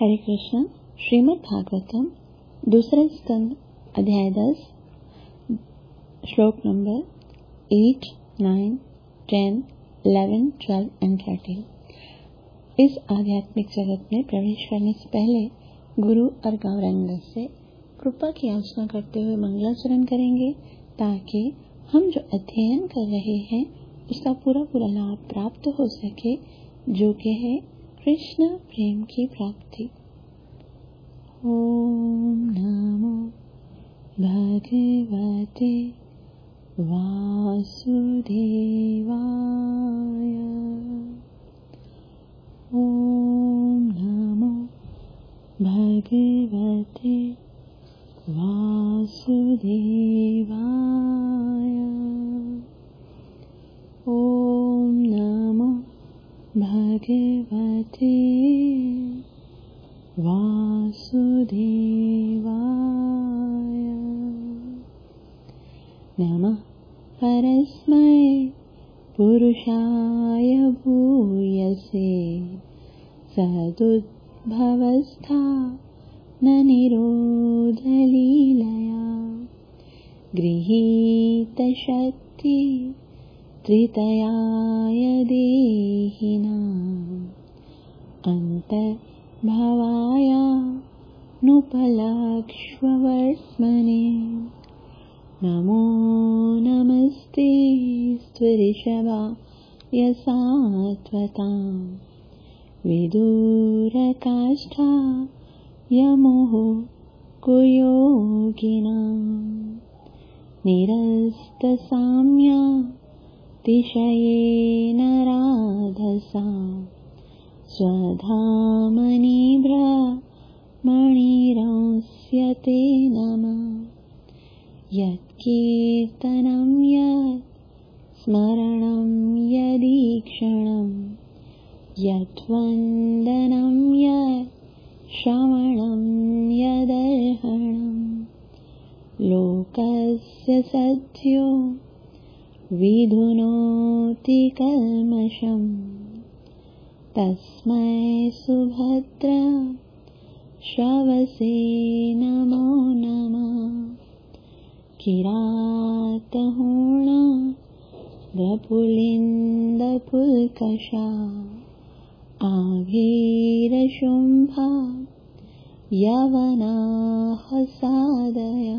हरे कृष्ण। श्रीमद् भागवतम दूसरा स्कंद अध्याय 10 श्लोक नंबर 8, 9, 10, 11, 12 एंड 13। इस आध्यात्मिक जगत में प्रवेश करने से पहले गुरु और गौरांग से कृपा की याचना करते हुए मंगलाचरण करेंगे, ताकि हम जो अध्ययन कर रहे हैं उसका पूरा लाभ प्राप्त हो सके, जो कि है कृष्ण प्रेम की प्राप्ति। ओम नमो भगवते वासुदेवाय। ओम नमो भगवते वासुदेवाय। ओम नमो भगवते वासुदेवाय। नमः परस्मै पुरुषाय भूयसे सदुद्भवस्थान निरोधलीलया गृहीतशक्ति त्रितयाय देहिनाम् अन्तर्भवाय नुपलक्ष्ववर्त्मने। नमो नमस्ते स्त्वरिषभाय सात्वतां विदुरकाष्ठाय मुहुर्कुयोगिनाम् निरस्तसाम्यातिशयेन राधसा स्वधामनि भ्रमणिरंस्यते नमः। यत्कीर्तनं यत् स्मरणं यदीक्षणं यद्वन्दनं यत् श्रवणं यदर्हणं लोकस्य सद्यो विधुनोति कल्मषम् तस्मै सुभद्र श्रवसे नमो नमः। किरातहूण द्रपुलिन्दपुल्कषा आभीरशुम्भा यवनाः सादया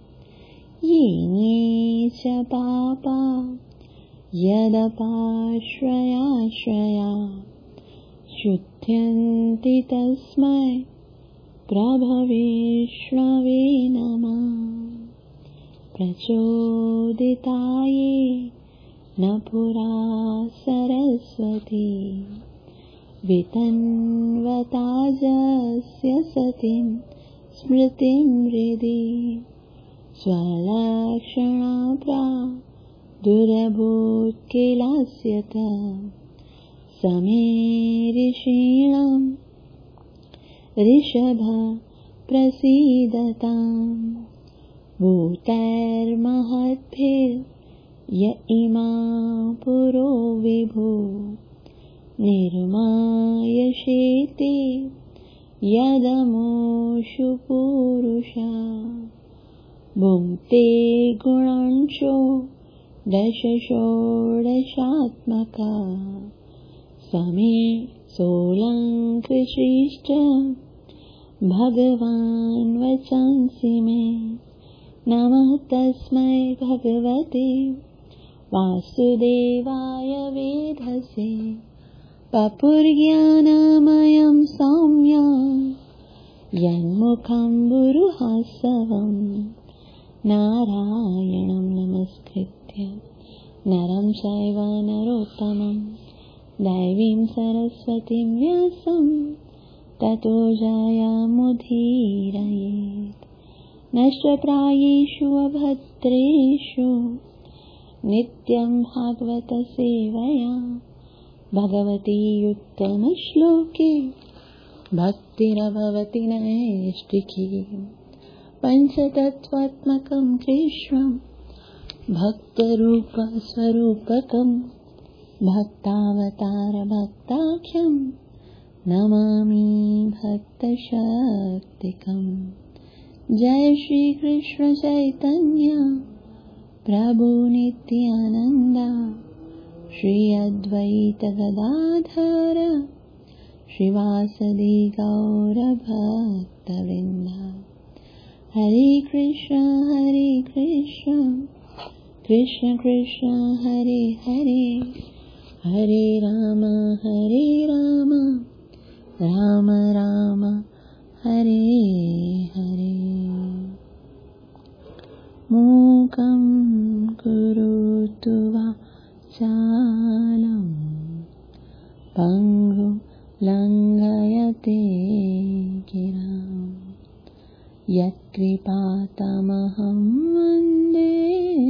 ये च पापा यदपाश्रयाश्रया शुध्यन्ति तस्मै प्रभविष्णवे नमः। प्रचोदिताये न पुरा सरस्वती वितन्वताजस्य सतीं स्मृतिं हृदि स्वलक्षणा दुरभूत्किलास्यत समे ऋषीणां ऋषभ प्रसीदताम् भूतैर्महद्भिर्य इमा पुरो विभो निर्मायशेते यदमोषु पुरुषा भुङ्क्ते गुणांशो दश-षोडशात्मका समे सोऽलङ्कृशिष्ट भगवान् वचंसि मे। नमः तस्मै भगवते वासुदेवाय वेधसे वपुर्ज्ञानमयं सौम्यं यन्मुखं बुरुहासवं नारायणं नमस्कृत्य नरं चैव नरोत्तमं दैवीं सरस्वतीं व्यासं ततो जयमुदीरयेत्। नष्टप्रायेषु अभद्रेषु नित्यं भागवत सेवया भगवती उत्तमश्लोके भक्तिरभवति नैष्टिकी। पञ्चतत्त्वात्मकं कृष्णं भक्तरूपस्वरूपकं भक्तावतार भक्ताख्यं नमामि भक्त शक्तिकम्। जय श्री कृष्ण चैतन्य प्रभु नित्यानंद, श्री अद्वैत गदाधर श्रीवासदि गौर भक्तवृंद। हरे कृष्ण कृष्ण कृष्ण हरे हरे, हरे राम राम राम हरे हरे। मूकं करोतु वाचालं पङ्गुं लङ्घयते गिरिं, यत्कृपातमहं वन्दे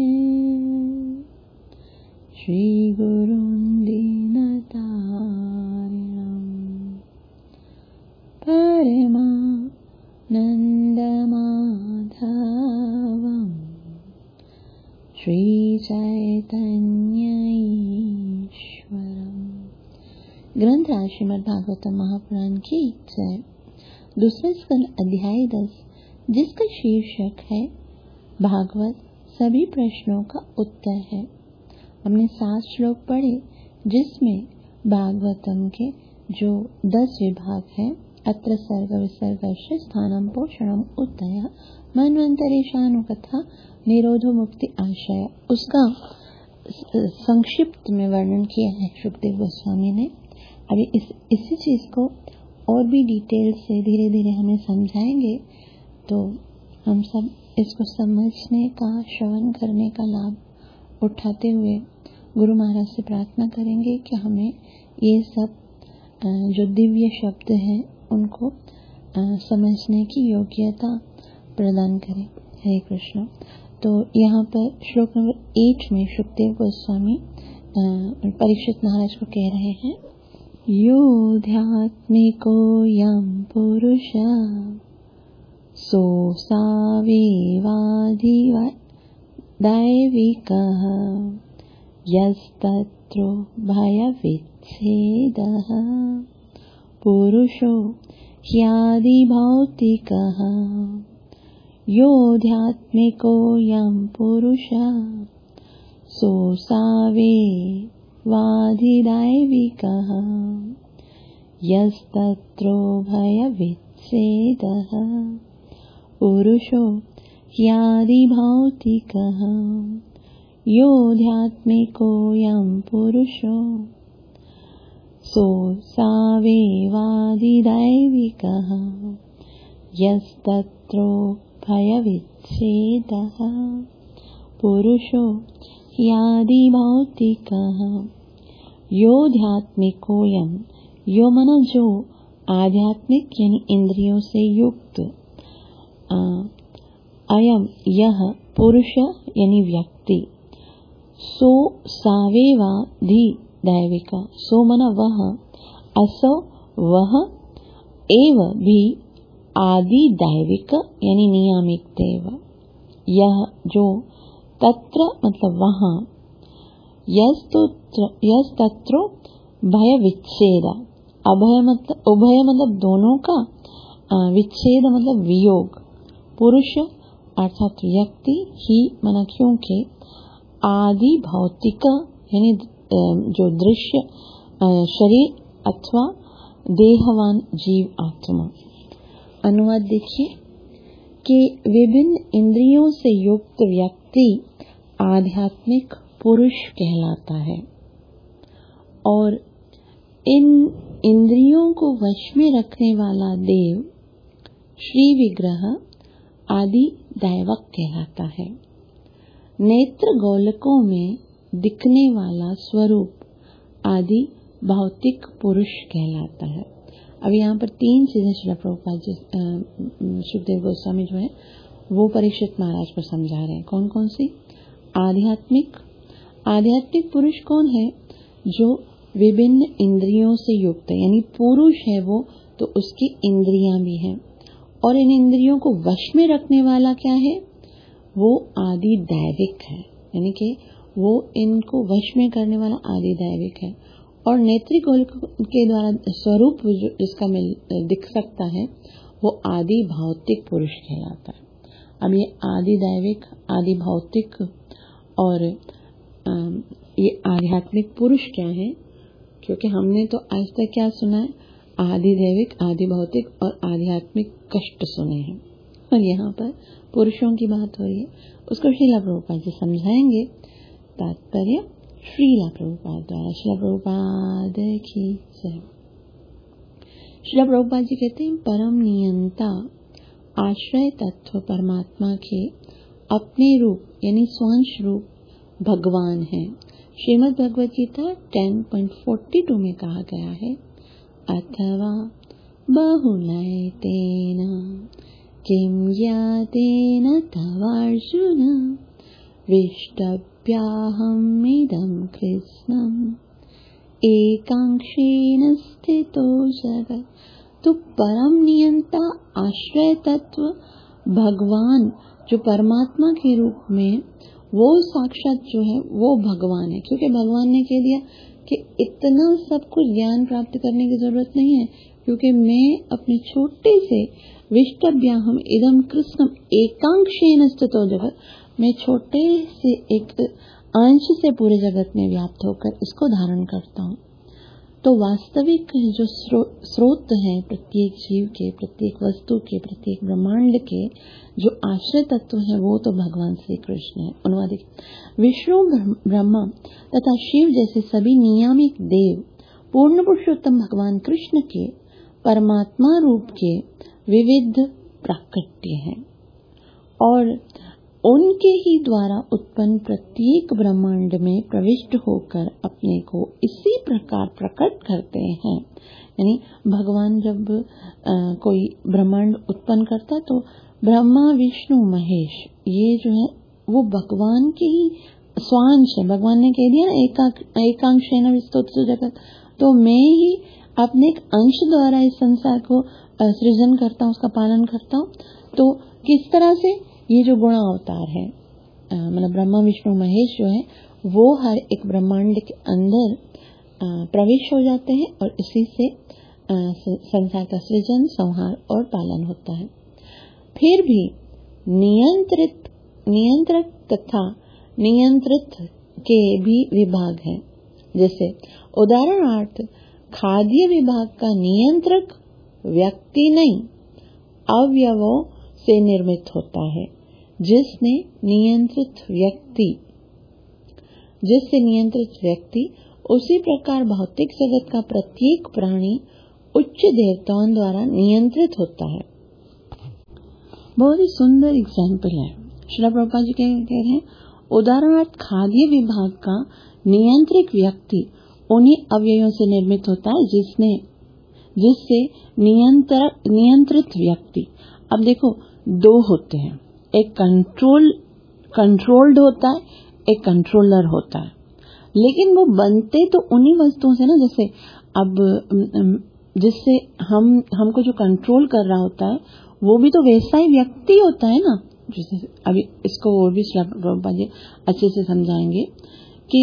श्रीगुरुं दीनतारिणम्। परमानन्दमाधवम् श्रीचैतन्य ईश्वरम्। ग्रंथ श्रीमद् भागवतम महापुराण की जय। दूसरा स्कंद अध्याय 10, जिसका शीर्षक है भागवत सभी प्रश्नों का उत्तर है। हमने 7 श्लोक पढ़े, जिसमें भागवतम के जो 10 विभाग हैं, अत्र सर्ग विसर्गश्च स्थानम पोषणम उत्तय मन्वंतरेशानुकथा निरोधो मुक्ति आशय, उसका संक्षिप्त में वर्णन किया है सुखदेव गोस्वामी ने। अभी इसी चीज को और भी डिटेल से धीरे धीरे हमें समझाएंगे, तो हम सब इसको समझने का, श्रवण करने का लाभ उठाते हुए गुरु महाराज से प्रार्थना करेंगे कि हमें ये सब जो दिव्य शब्द हैं उनको समझने की योग्यता प्रदान करें। हरे कृष्ण। तो यहाँ पर श्लोक नंबर 8 में सुखदेव गोस्वामी परीक्षित महाराज को कह रहे हैं, योऽध्यात्मिको यं पुरुष सोऽसावेवाधिदैविकः, यस्तत्रो भयविच्छेदः पुरुषो ह्यादिभौतिकः। योऽध्यात्मिको यं पुरुषः सोऽसावेवाधिदैविकः, यस्तत्रो भयविच्छेदः पुरुषो ह्यादिभौतिकः। योऽध्यात्मिको यं पुरुषो सोऽसावेवाधिदैविकः, यस्तत्रो भयविच्छेदः पुरुषो ह्यादिभौतिकः। योऽध्यात्मिकोऽयं, यो मना जो आध्यात्मिक यानी इंद्रियों से युक्त, अयम यह पुरुष यानी व्यक्ति, सो सावेवाधि दैविक, सो मना वह, असो वह, एव भी आदि दैविक यानी नियामिक देव, यह जो, तत्र मतलब वहाँ, यस्तत्रो भय विच्छेद, अभय मतलब उभय मतलब दोनों का, विच्छेद मतलब वियोग, पुरुष अर्थात व्यक्ति, ही मना क्योंकि, आदि भौतिक यानी जो दृश्य शरीर अथवा देहवान जीव आत्मा। अनुवाद देखिए कि विभिन्न इंद्रियों से युक्त व्यक्ति आध्यात्मिक पुरुष कहलाता है, और इन इंद्रियों को वश में रखने वाला देव श्री विग्रह आदि दैवक कहलाता है। नेत्र गोलकों में दिखने वाला स्वरूप आदि भौतिक पुरुष कहलाता है। अब यहाँ पर 3 चीजें श्रील प्रभुपाद जी सुखदेव गोस्वामी जो है वो परीक्षित महाराज को समझा रहे हैं। कौन कौन सी? आध्यात्मिक पुरुष कौन है? जो विभिन्न इंद्रियों से युक्त है, यानी पुरुष है वो, तो उसकी इंद्रियां भी हैं, और इन इंद्रियों को वश में रखने वाला क्या है? वो आदि दैविक है, यानी कि वो इनको वश में करने वाला आदि दैविक है। और नेत्री गोलक के द्वारा स्वरूप जिसका दिख सकता है वो आदि भौतिक पुरुष कहलाता है। अब ये आदि दैविक, आदि भौतिक और ये आध्यात्मिक पुरुष क्या है? क्योंकि हमने तो आज तक क्या सुना है? आदि दैविक, आदि भौतिक और आध्यात्मिक कष्ट सुने हैं, और यहाँ पर पुरुषों की बात हो रही है। उसको श्रीला प्रभुपाद जी समझाएंगे। तात्पर्य श्रीला प्रभुपाद द्वारा। श्रीला प्रभुपाद की जय। श्रीला प्रभुपाद जी कहते हैं, परम नियंता आश्रय तत्व परमात्मा के अपने रूप यानी स्वांश रूप भगवान है। श्रीमद् भगवद गीता 10.42 में कहा गया है, अथवा बहुनयतेन किं ज्ञातेन तवार्जुन विष्टभ्याहमिदं कृष्णम् एकांशेन स्थितो जगत्। तो परम नियंता आश्रय तत्व भगवान जो परमात्मा के रूप में, वो साक्षात जो है वो भगवान है। क्योंकि भगवान ने कह दिया कि इतना सब कुछ ज्ञान प्राप्त करने की जरूरत नहीं है, क्योंकि मैं अपने छोटे से विष्टभ्याहम इदम कृष्णम एकांशेन स्थितो जगत्, मैं छोटे से एक अंश से पूरे जगत में व्याप्त होकर इसको धारण करता हूँ। तो वास्तविक जो स्रोत है प्रत्येक जीव के, प्रत्येक वस्तु के, प्रत्येक ब्रह्मांड के जो आश्रय तत्व है वो तो भगवान श्री कृष्ण है। अनुवादिक, विष्णु, ब्रह्मा तथा शिव जैसे सभी नियामिक देव पूर्ण पुरुषोत्तम भगवान कृष्ण के परमात्मा रूप के विविध प्राकट्य हैं, और उनके ही द्वारा उत्पन्न प्रत्येक ब्रह्मांड में प्रविष्ट होकर अपने को इसी प्रकार प्रकट करते हैं। यानी भगवान जब कोई ब्रह्मांड उत्पन्न करता है तो ब्रह्मा, विष्णु, महेश ये जो है वो भगवान के ही स्वांश है। भगवान ने कह दिया ना, एकांशेन विस्तोत्र जगत, तो मैं ही अपने एक अंश द्वारा इस संसार को सृजन करता हूँ, उसका पालन करता हूँ। तो किस तरह से? ये जो गुण अवतार है, मतलब ब्रह्मा, विष्णु, महेश जो है वो हर एक ब्रह्मांड के अंदर प्रवेश हो जाते हैं, और इसी से संसार का सृजन, संहार और पालन होता है। फिर भी नियंत्रक तथा नियंत्रित के भी विभाग हैं। जैसे उदाहरणार्थ खाद्य विभाग का नियंत्रक व्यक्ति नहीं, अवयवों से निर्मित होता है, जिससे नियंत्रित व्यक्ति उसी प्रकार भौतिक जगत का प्रत्येक प्राणी उच्च देवताओं द्वारा नियंत्रित होता है। बहुत ही सुंदर एग्जाम्पल है। श्रील प्रभुपाद जी कह रहे हैं, उदाहरणार्थ खाद्य विभाग का नियंत्रित व्यक्ति उन्हीं अवयवों से निर्मित होता है जिससे नियंत्रित व्यक्ति। अब देखो, दो होते हैं, एक कंट्रोल्ड होता है, एक कंट्रोलर होता है, लेकिन वो बनते तो उन्हीं वस्तुओं से ना। जैसे अब जिससे हमको जो कंट्रोल कर रहा होता है वो भी तो वैसा ही व्यक्ति होता है ना। जैसे अभी इसको और भी प्रभुपाद जी अच्छे से समझाएंगे कि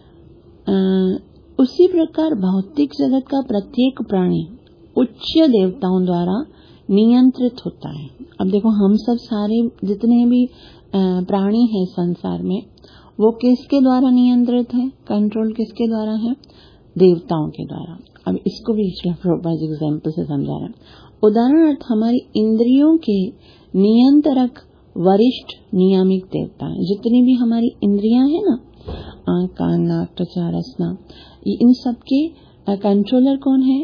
उसी प्रकार भौतिक जगत का प्रत्येक प्राणी उच्च देवताओं द्वारा नियंत्रित होता है। अब देखो, हम सब सारे जितने भी प्राणी हैं संसार में, वो किसके द्वारा नियंत्रित है? कंट्रोल किसके द्वारा है? देवताओं के द्वारा। अब इसको भी श्रील प्रभुपाद जी एग्जाम्पल से समझा रहे हैं। उदाहरणार्थ हमारी इंद्रियों के नियंत्रक वरिष्ठ नियामिक देवता हैं। जितनी भी हमारी इंद्रियां हैं ना, आंख, कान, नाक, त्वचा, रसना, इन सबके कंट्रोलर कौन है?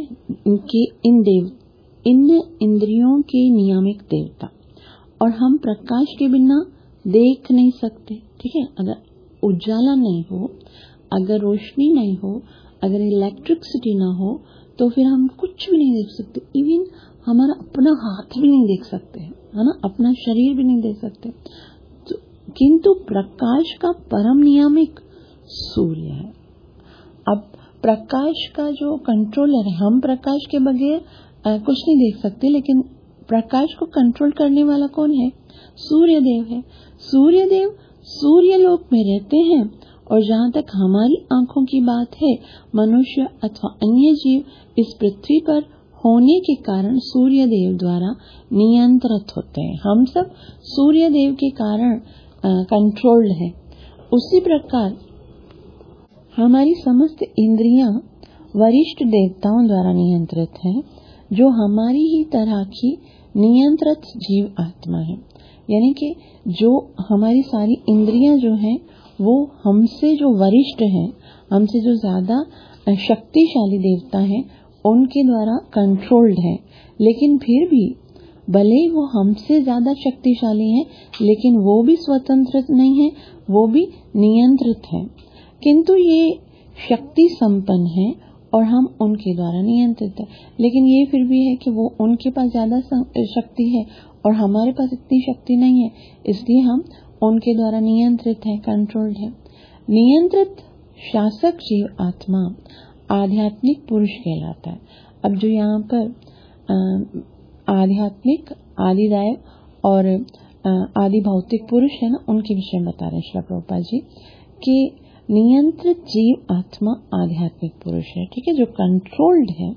इन इंद्रियों के नियामक देवता। और हम प्रकाश के बिना देख नहीं सकते, ठीक है। अगर उजाला नहीं हो, अगर रोशनी नहीं हो, अगर इलेक्ट्रिसिटी ना हो, तो फिर हम कुछ भी नहीं देख सकते। इवन हमारा अपना हाथ भी नहीं देख सकते, है ना, अपना शरीर भी नहीं देख सकते। तो किंतु प्रकाश का परम नियामक सूर्य है। अब प्रकाश का जो कंट्रोलर है, हम प्रकाश के बगैर कुछ नहीं देख सकते, लेकिन प्रकाश को कंट्रोल करने वाला कौन है? सूर्य देव है। सूर्य देव सूर्य लोक में रहते हैं और जहाँ तक हमारी आंखों की बात है, मनुष्य अथवा अन्य जीव इस पृथ्वी पर होने के कारण सूर्य देव द्वारा नियंत्रित होते हैं। हम सब सूर्य देव के कारण कंट्रोल्ड हैं। उसी प्रकार हमारी समस्त इंद्रियां वरिष्ठ देवताओं द्वारा नियंत्रित हैं, जो हमारी ही तरह की नियंत्रित जीव आत्मा है। यानी कि जो हमारी सारी इंद्रियां जो हैं वो हमसे जो वरिष्ठ हैं, हमसे जो ज्यादा शक्तिशाली देवता हैं, उनके द्वारा कंट्रोल्ड है। लेकिन फिर भी भले वो हमसे ज्यादा शक्तिशाली हैं, लेकिन वो भी स्वतंत्र नहीं है, वो भी नियंत्रित है। किंतु ये शक्ति संपन्न है और हम उनके द्वारा नियंत्रित है। लेकिन ये फिर भी है कि वो उनके पास ज्यादा शक्ति है और हमारे पास इतनी शक्ति नहीं है, इसलिए हम उनके द्वारा नियंत्रित है, कंट्रोल्ड है। नियंत्रित शासक जीव आत्मा आध्यात्मिक पुरुष कहलाता है। अब जो यहाँ पर आध्यात्मिक, आदिदैव और आदि भौतिक पुरुष है ना, उनके विषय में बता रहे हैं श्री प्रभुपाद जी कि नियंत्रित जीव आत्मा आध्यात्मिक पुरुष है। ठीक है, जो कंट्रोल्ड है,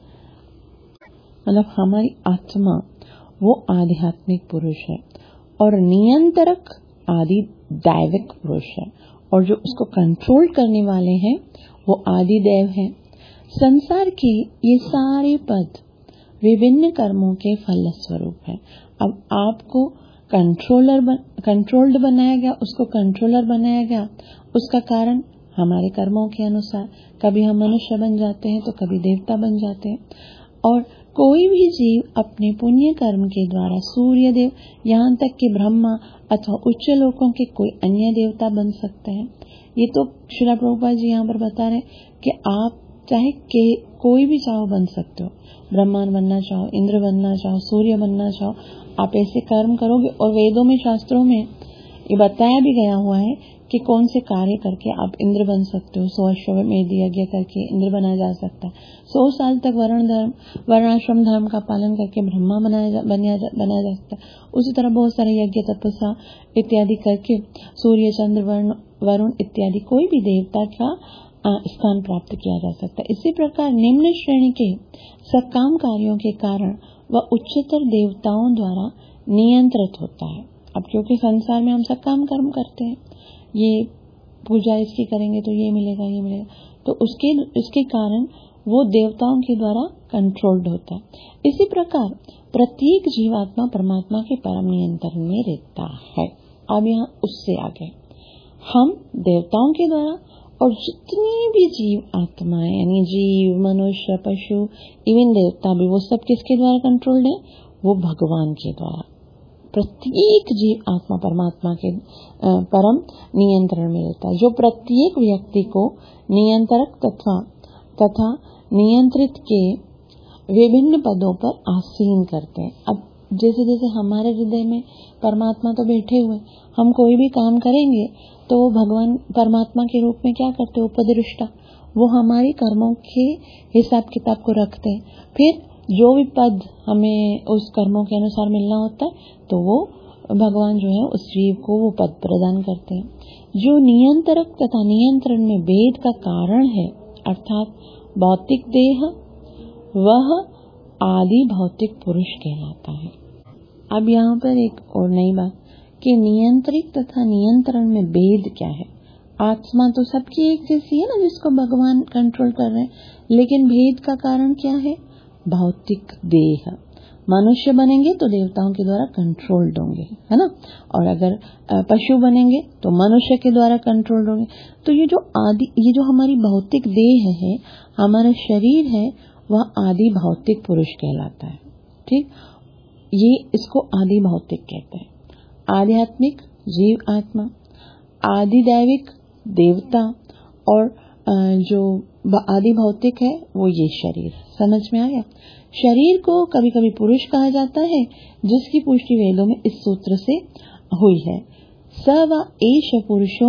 मतलब हमारी आत्मा वो आध्यात्मिक पुरुष है और नियंत्रक आदि दैविक पुरुष है, और जो उसको कंट्रोल करने वाले हैं वो आदि देव हैं। संसार के ये सारे पद विभिन्न कर्मों के फल स्वरूप है। अब आपको कंट्रोल्ड बनाया गया, उसको कंट्रोलर बनाया गया, उसका कारण हमारे कर्मों के अनुसार कभी हम मनुष्य बन जाते हैं तो कभी देवता बन जाते हैं। और कोई भी जीव अपने पुण्य कर्म के द्वारा सूर्य देव, यहाँ तक कि ब्रह्मा अथवा उच्च लोकों के कोई अन्य देवता बन सकते हैं। ये तो श्रील प्रभुपाद जी यहाँ पर बता रहे कि आप चाहे कोई भी चाहो बन सकते हो, ब्रह्मांड बनना चाहो, इंद्र बनना चाहो, सूर्य बनना चाहो, आप ऐसे कर्म करोगे। और वेदों में, शास्त्रों में ये बताया भी गया हुआ है कि कौन से कार्य करके आप इंद्र बन सकते हो। 100 अश्वमेध यज्ञ करके इंद्र बना जा सकता है। 100 साल तक वर्णाश्रम धर्म का पालन करके ब्रह्मा बनाया जा सकता है। उसी तरह बहुत सारे यज्ञ, तपस्या इत्यादि करके सूर्य, चंद्र, वरुण इत्यादि कोई भी देवता का स्थान प्राप्त किया जा सकता है। इसी प्रकार निम्न श्रेणी के सकाम कार्यों के कारण वह उच्चतर देवताओं द्वारा नियंत्रित होता है। अब क्योंकि संसार में हम सकाम कर्म करते हैं, ये पूजा इसकी करेंगे तो ये मिलेगा, ये मिलेगा, तो इसके कारण वो देवताओं के द्वारा कंट्रोल्ड होता है। इसी प्रकार प्रत्येक जीवात्मा परमात्मा के परम नियंत्रण में रहता है। अब यहाँ उससे आगे हम देवताओं के द्वारा, और जितनी भी जीव आत्माएं यानी जीव, मनुष्य, पशु, इवन देवता भी, वो सब किसके द्वारा कंट्रोल्ड है? वो भगवान के द्वारा। प्रत्येक जीव आत्मा परमात्मा के परम नियंत्रण में रहता है, जो प्रत्येक व्यक्ति को नियंत्रक तथा नियंत्रित के विभिन्न पदों पर आसीन करते हैं। अब जैसे जैसे हमारे हृदय में परमात्मा तो बैठे हुए, हम कोई भी काम करेंगे तो वो भगवान परमात्मा के रूप में क्या करते हैं? उपदृष्टा। वो हमारे कर्मों के हिसाब किताब को रखते हैं। फिर जो भी पद हमें उस कर्मों के अनुसार मिलना होता है तो वो भगवान जो है उस जीव को वो पद प्रदान करते हैं। जो नियंत्रक तथा नियंत्रण में भेद का कारण है, अर्थात भौतिक देह, वह आदि भौतिक पुरुष कहलाता है। अब यहाँ पर एक और नई बात कि नियंत्रित तथा नियंत्रण में भेद क्या है। आत्मा तो सबकी एक जैसी है ना, जिसको भगवान कंट्रोल कर रहे हैं, लेकिन भेद का कारण क्या है? भौतिक देह। मनुष्य बनेंगे तो देवताओं के द्वारा कंट्रोल्ड होंगे, है ना, और अगर पशु बनेंगे तो मनुष्य के द्वारा कंट्रोल्ड होंगे। तो ये जो हमारी भौतिक देह है, हमारा शरीर है, वह आदि भौतिक पुरुष कहलाता है। ठीक, ये इसको आदि भौतिक कहते हैं। आध्यात्मिक जीव आत्मा, आदि दैविक देवता, और जो आदि भौतिक है वो ये शरीर। समझ में आया? शरीर को कभी कभी पुरुष कहा जाता है, जिसकी पुष्टि वेदों में इस सूत्र से हुई है, स व एष पुरुषो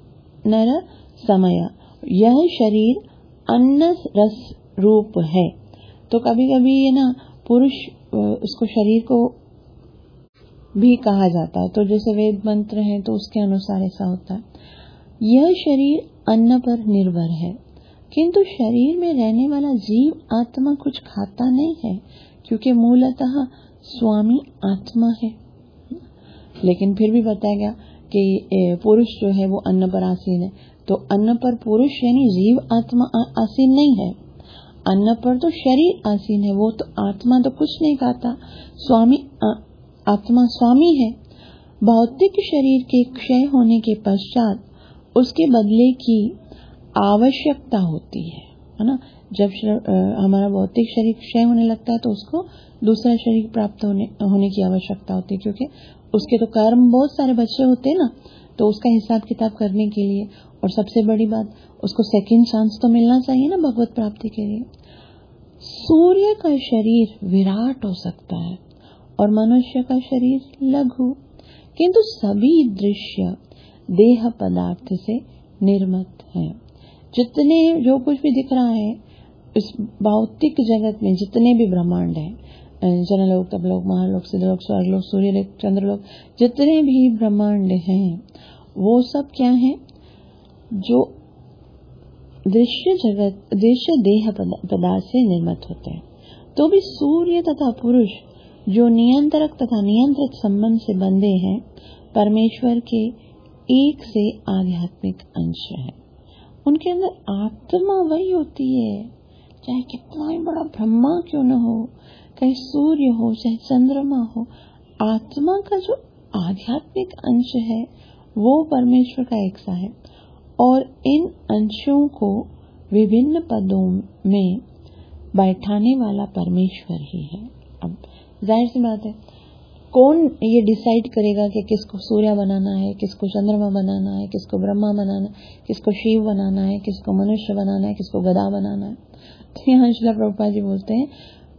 नर समय। यह शरीर अन्न रस रूप है। तो कभी कभी ये ना पुरुष, उसको शरीर को भी कहा जाता है। तो जैसे वेद मंत्र हैं तो उसके अनुसार ऐसा होता है। यह शरीर अन्न पर निर्भर है, किंतु शरीर में रहने वाला जीव आत्मा कुछ खाता नहीं है, क्योंकि मूलतः स्वामी आत्मा है। लेकिन फिर भी बताया गया कि पुरुष जो है वो अन्न पर आसीन है, तो अन्न पर पुरुष यानी जीव आत्मा आसीन नहीं है। अन्न पर तो शरीर आसीन है, वो तो आत्मा तो कुछ नहीं खाता। स्वामी आत्मा स्वामी है। भौतिक शरीर के क्षय होने के पश्चात उसके बदले की आवश्यकता होती है ना। जब हमारा भौतिक शरीर क्षय होने लगता है तो उसको दूसरा शरीर प्राप्त होने की आवश्यकता होती है, क्योंकि उसके तो कर्म बहुत सारे बच्चे होते हैं ना, तो उसका हिसाब किताब करने के लिए, और सबसे बड़ी बात उसको सेकंड चांस तो मिलना चाहिए ना भगवत प्राप्ति के लिए। सूर्य का शरीर विराट हो सकता है और मनुष्य का शरीर लघु, किंतु सभी दृश्य देह पदार्थ से निर्मित है। जितने जो कुछ भी दिख रहा है इस भौतिक जगत में, जितने भी ब्रह्मांड है, जनलोक, तपलोक, महालोक, सिद्धलोक, स्वर्गलोक, सूर्यलोक, चंद्रलोक, जितने भी ब्रह्मांड हैं वो सब क्या है, जो दृश्य जगत, दृश्य देह पदार्थ से निर्मित होते हैं। तो भी सूर्य तथा पुरुष जो नियंत्रक तथा नियंत्रित संबंध से बंधे हैं, परमेश्वर के एक से आध्यात्मिक अंश है। उनके अंदर आत्मा वही होती है, चाहे कितना ही बड़ा ब्रह्मा क्यों न हो, चाहे सूर्य हो, चाहे चंद्रमा हो, आत्मा का जो आध्यात्मिक अंश है वो परमेश्वर का एक सा है, और इन अंशों को विभिन्न पदों में बैठाने वाला परमेश्वर ही है। अब जाहिर सी बात है, कौन ये डिसाइड करेगा कि किसको सूर्य बनाना है, किसको चंद्रमा बनाना है, किसको ब्रह्मा बनाना है, किसको शिव बनाना है, किसको मनुष्य बनाना है, किसको गधा बनाना है। तो यहाँ श्रील प्रभुपाद जी बोलते हैं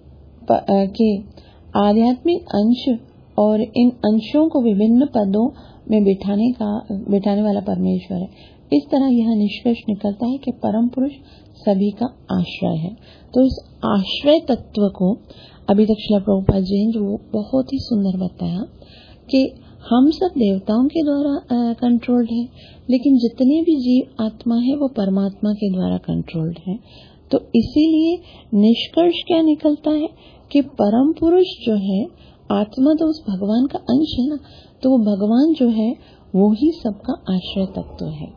कि आध्यात्मिक अंश और इन अंशों को विभिन्न पदों में बिठाने वाला परमेश्वर है। इस तरह यह निष्कर्ष निकलता है कि परम पुरुष सभी का आश्रय है। तो इस आश्रय तत्व को अभी तक श्रील प्रभुपाद जी ने जो बहुत ही सुंदर बताया कि हम सब देवताओं के द्वारा कंट्रोल्ड है, लेकिन जितने भी जीव आत्मा है वो परमात्मा के द्वारा कंट्रोल्ड है। तो इसीलिए निष्कर्ष क्या निकलता है कि परम पुरुष जो है, आत्मा तो उस भगवान का अंश है ना, तो वो भगवान जो है वो ही सबका आश्रय तत्व है।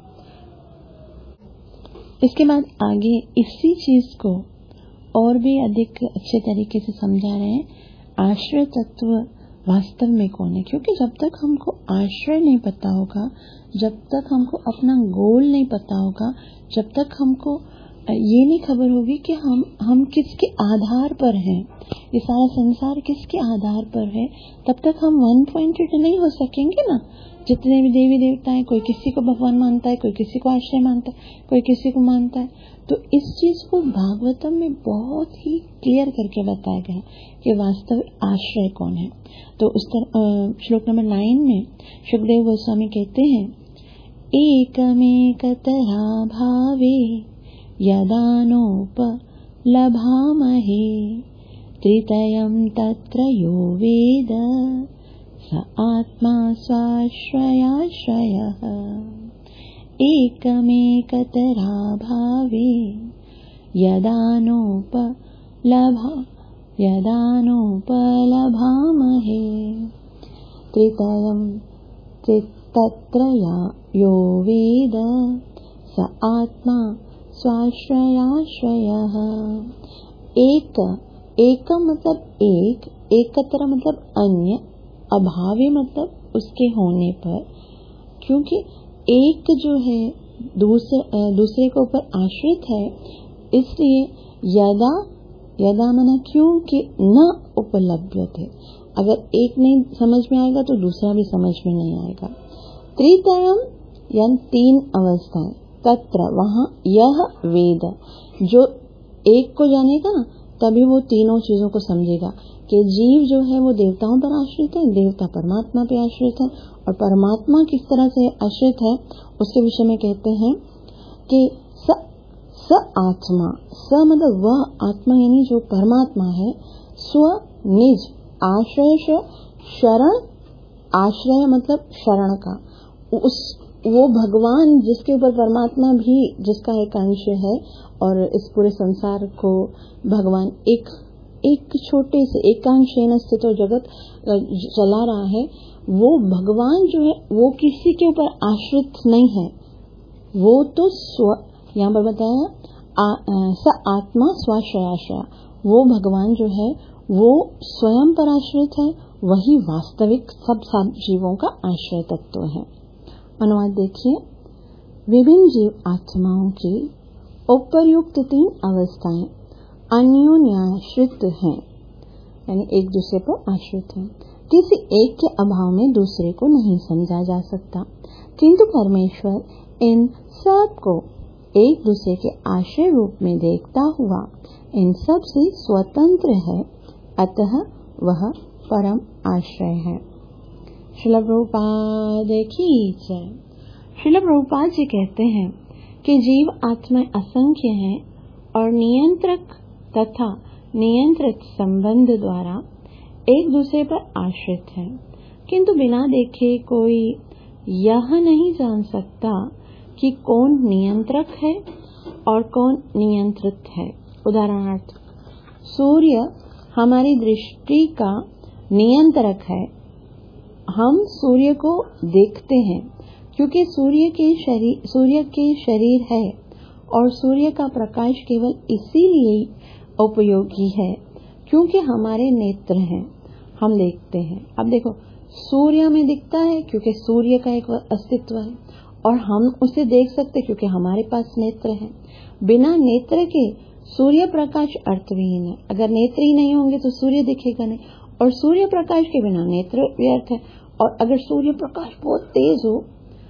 इसके बाद आगे इसी चीज को और भी अधिक अच्छे तरीके से समझा रहे हैं, आश्रय तत्व वास्तव में कौन है। क्योंकि जब तक हमको आश्रय नहीं पता होगा, जब तक हमको अपना गोल नहीं पता होगा, जब तक हमको ये नहीं खबर होगी कि हम किसके आधार पर हैं, ये सारा संसार किसके आधार पर है, तब तक हम वन पॉइंटेड नहीं हो सकेंगे ना। जितने भी देवी देवता हैं, कोई किसी को भगवान मानता है, कोई किसी को आश्रय मानता है, कोई किसी को मानता है। तो इस चीज को भागवतम में बहुत ही क्लियर करके बताया गया कि वास्तव आश्रय कौन है। तो उस श्लोक नंबर 9 में सुखदेव गोस्वामी कहते हैं, एकमेकतरा भावे यदानोपलभामहे त्रितयं तत्र यो वेद स आत्मा स्वाश्रयाश्रयः। एकमेकतरा भावे यदानोपलभामहे त्रितयं तत्र यो वेद स आत्मा स्वाश्रयाश्रयः। एक मतलब एक, एकत्र मतलब अन्य, अभावे मतलब उसके होने पर। क्योंकि एक जो है दूसरे के ऊपर आश्रित है, इसलिए यदा मना क्योंकि न उपलभ्यते, अगर एक नहीं समझ में आएगा तो दूसरा भी समझ में नहीं आएगा। त्रितयम यानी 3 अवस्थाएं, तत्र वहाँ, यह वेद जो एक को जानेगा ना तभी वो तीनों चीजों को समझेगा कि जीव जो है वो देवताओं पर आश्रित है, देवता परमात्मा पे आश्रित है, और परमात्मा किस तरह से आश्रित है उसके विषय में कहते हैं कि स आत्मा, स मतलब वह आत्मा यानी जो परमात्मा है, स्व निज आश्रय शरण, आश्रय मतलब शरण का, वो भगवान जिसके ऊपर परमात्मा भी जिसका एक अंश है और इस पूरे संसार को भगवान एक छोटे से एकांशेन स्थितो जगत चला रहा है, वो भगवान जो है वो किसी के ऊपर आश्रित नहीं है। वो तो यहाँ पर बताया स आत्मा स्वाश्रयाश्रय, वो भगवान जो है वो स्वयं पर आश्रित है, वही वास्तविक सब जीवों का आश्रय तत्व है। अनुवाद देखिए, विभिन्न जीव आत्माओं की उपर्युक्त 3 अवस्थाएं अन्योन्याश्रित हैं, यानी एक दूसरे पर आश्रित हैं। किसी एक के अभाव में दूसरे को नहीं समझा जा सकता, किंतु परमेश्वर इन सब को एक दूसरे के आश्रय रूप में देखता हुआ इन सब से स्वतंत्र है, अतः वह परम आश्रय है। श्रील प्रभुपाद की जय। श्रील प्रभुपाद जी कहते हैं कि जीव आत्माएं असंख्य हैं और नियंत्रक तथा नियंत्रित संबंध द्वारा एक दूसरे पर आश्रित है, किंतु बिना देखे कोई यह नहीं जान सकता कि कौन नियंत्रक है और कौन नियंत्रित है। उदाहरणार्थ, सूर्य हमारी दृष्टि का नियंत्रक है। हम सूर्य को देखते हैं क्योंकि सूर्य के शरीर है और सूर्य का प्रकाश केवल इसीलिए उपयोगी है क्योंकि हमारे नेत्र हैं, हम देखते हैं। अब देखो, सूर्य में दिखता है क्योंकि सूर्य का एक अस्तित्व है और हम उसे देख सकते क्योंकि हमारे पास नेत्र है। बिना नेत्र के सूर्य प्रकाश अर्थहीन है। अगर नेत्र ही नहीं होंगे तो सूर्य दिखेगा नहीं, और सूर्य प्रकाश के बिना नेत्र व्यर्थ है। और अगर सूर्य प्रकाश बहुत तेज हो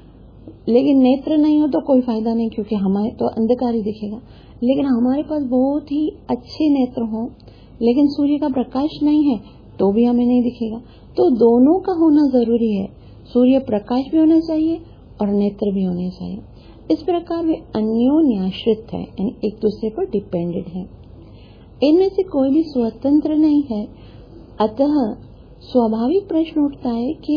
लेकिन नेत्र नहीं हो तो कोई फायदा नहीं, क्योंकि हमारे तो अंधकार ही दिखेगा। लेकिन हमारे पास बहुत ही अच्छे नेत्र हो लेकिन सूर्य का प्रकाश नहीं है तो भी हमें नहीं दिखेगा। तो दोनों का होना जरूरी है, सूर्य प्रकाश भी होना चाहिए और नेत्र भी होने चाहिए। इस प्रकार वे अन्योन्याश्रित है, यानी एक दूसरे पर डिपेंडेंट है। इनमें से कोई भी स्वतंत्र नहीं है। अतः स्वाभाविक प्रश्न उठता है कि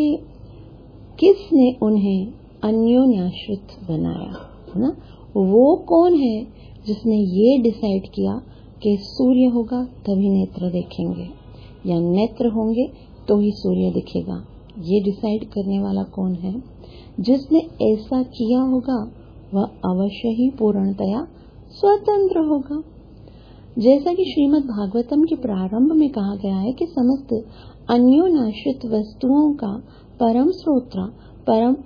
किसने उन्हें अन्योन्याश्रित बनाया, है ना? वो कौन है जिसने ये डिसाइड किया कि सूर्य होगा तभी नेत्र देखेंगे या नेत्र होंगे तो ही सूर्य दिखेगा? ये डिसाइड करने वाला कौन है? जिसने ऐसा किया होगा वह अवश्य ही पूर्णतया स्वतंत्र होगा। जैसा कि श्रीमद् भागवतम के प्रारंभ में कहा गया है कि समस्त अन्योन्याश्रित वस्तुओं का परम स्रोत परम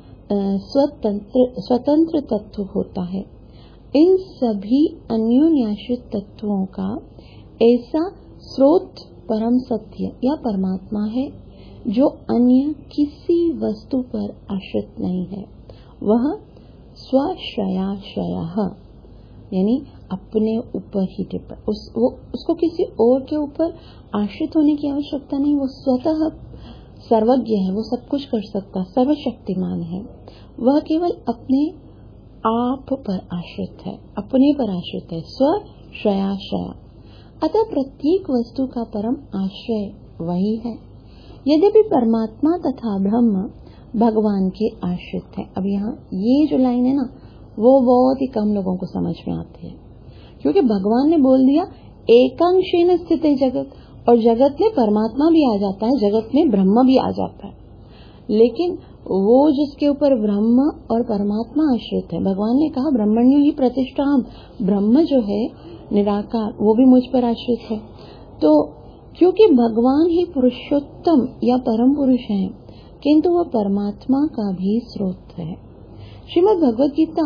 स्वतंत्र तत्व होता है। इन सभी अन्योन्याश्रित तत्वों का ऐसा स्रोत परम सत्य या परमात्मा है जो अन्य किसी वस्तु पर आश्रित नहीं है। वह स्वश्रयाश्रयः, यानी अपने ऊपर ही उसको किसी और के ऊपर आश्रित होने की आवश्यकता नहीं। वो स्वतः सर्वज्ञ है, वो सब कुछ कर सकता, सर्वशक्तिमान है। वह केवल अपने आप पर आश्रित है, अपने पर आश्रित है, स्वश्रयाश्रय। अतः प्रत्येक वस्तु का परम आश्रय वही है। यद्यपि परमात्मा तथा ब्रह्म भगवान के आश्रित है। अब यहाँ ये जो लाइन है ना, वो बहुत ही कम लोगों को समझ में आती है, क्योंकि भगवान ने बोल दिया एकांशेन स्थित है जगत, और जगत में परमात्मा भी आ जाता है, जगत में ब्रह्म भी आ जाता है। लेकिन वो जिसके ऊपर ब्रह्म और परमात्मा आश्रित है, भगवान ने कहा ब्रह्मण्यो ही प्रतिष्ठाम, ब्रह्म जो है निराकार वो भी मुझ पर आश्रित है। तो क्योंकि भगवान ही पुरुषोत्तम या परम पुरुष है, किंतु वह परमात्मा का भी स्रोत है। श्रीमद् भगवद गीता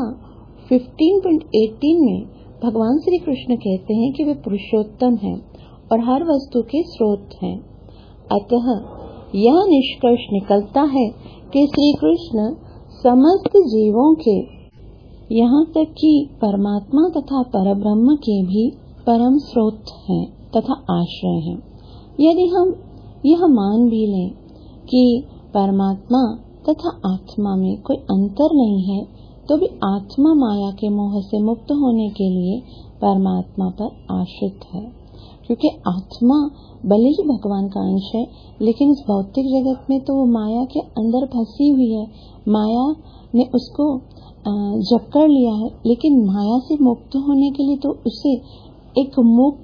15.18 में भगवान श्री कृष्ण कहते हैं कि वे पुरुषोत्तम हैं और हर वस्तु के स्रोत हैं। अतः यह निष्कर्ष निकलता है कि श्री कृष्ण समस्त जीवों के, यहाँ तक कि परमात्मा तथा परब्रह्म के भी परम स्रोत हैं तथा आश्रय हैं। यदि हम यह मान भी लें कि परमात्मा तथा आत्मा में कोई अंतर नहीं है, तो भी आत्मा माया के मोह से मुक्त होने के लिए परमात्मा पर आश्रित है। क्योंकि आत्मा भले ही भगवान का अंश है, लेकिन इस भौतिक जगत में तो वो माया के अंदर फंसी हुई है। माया ने उसको जकड़ लिया है, लेकिन माया से मुक्त होने के लिए तो उसे एक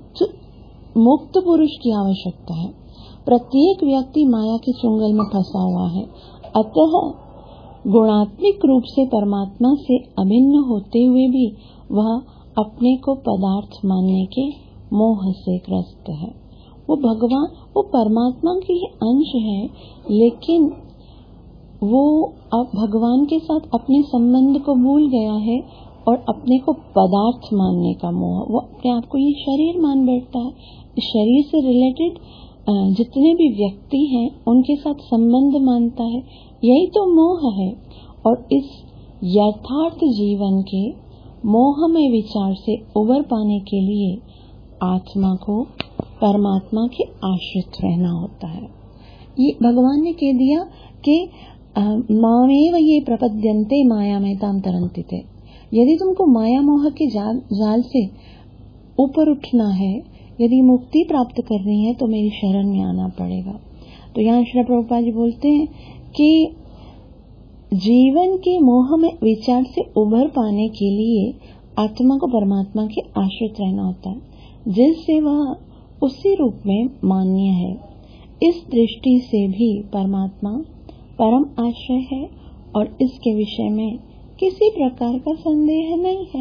मुक्त पुरुष की आवश्यकता है। प्रत्येक व्यक्ति माया के चुंगल में फंसा हुआ है। अतः गुणात्मक रूप से परमात्मा से अभिन्न होते हुए भी वह अपने को पदार्थ मानने के मोह से ग्रस्त है। वो परमात्मा के ही अंश है, लेकिन वो अब भगवान के साथ अपने संबंध को भूल गया है और अपने को पदार्थ मानने का मोह, वो अपने आप को ये शरीर मान बैठता है। इस शरीर से रिलेटेड जितने भी व्यक्ति हैं उनके साथ संबंध मानता है, यही तो मोह है। और इस यथार्थ जीवन के मोहमय विचार से उबर पाने के लिए आत्मा को परमात्मा के आश्रित रहना होता है। ये भगवान ने कह दिया कि मामेव ये प्रपद्यन्ते मायामयताम तरन्ति ते। यदि तुमको माया मोह के जाल से ऊपर उठना है, यदि मुक्ति प्राप्त करनी है, तो मेरी शरण में आना पड़ेगा। तो यहाँ श्री प्रभुपाद जी बोलते हैं कि जीवन के मोह में विचार से उभर पाने के लिए आत्मा को परमात्मा के आश्रित रहना होता है, जिससे वह उसी रूप में मान्य है। इस दृष्टि से भी परमात्मा परम आश्रय है और इसके विषय में किसी प्रकार का संदेह नहीं है।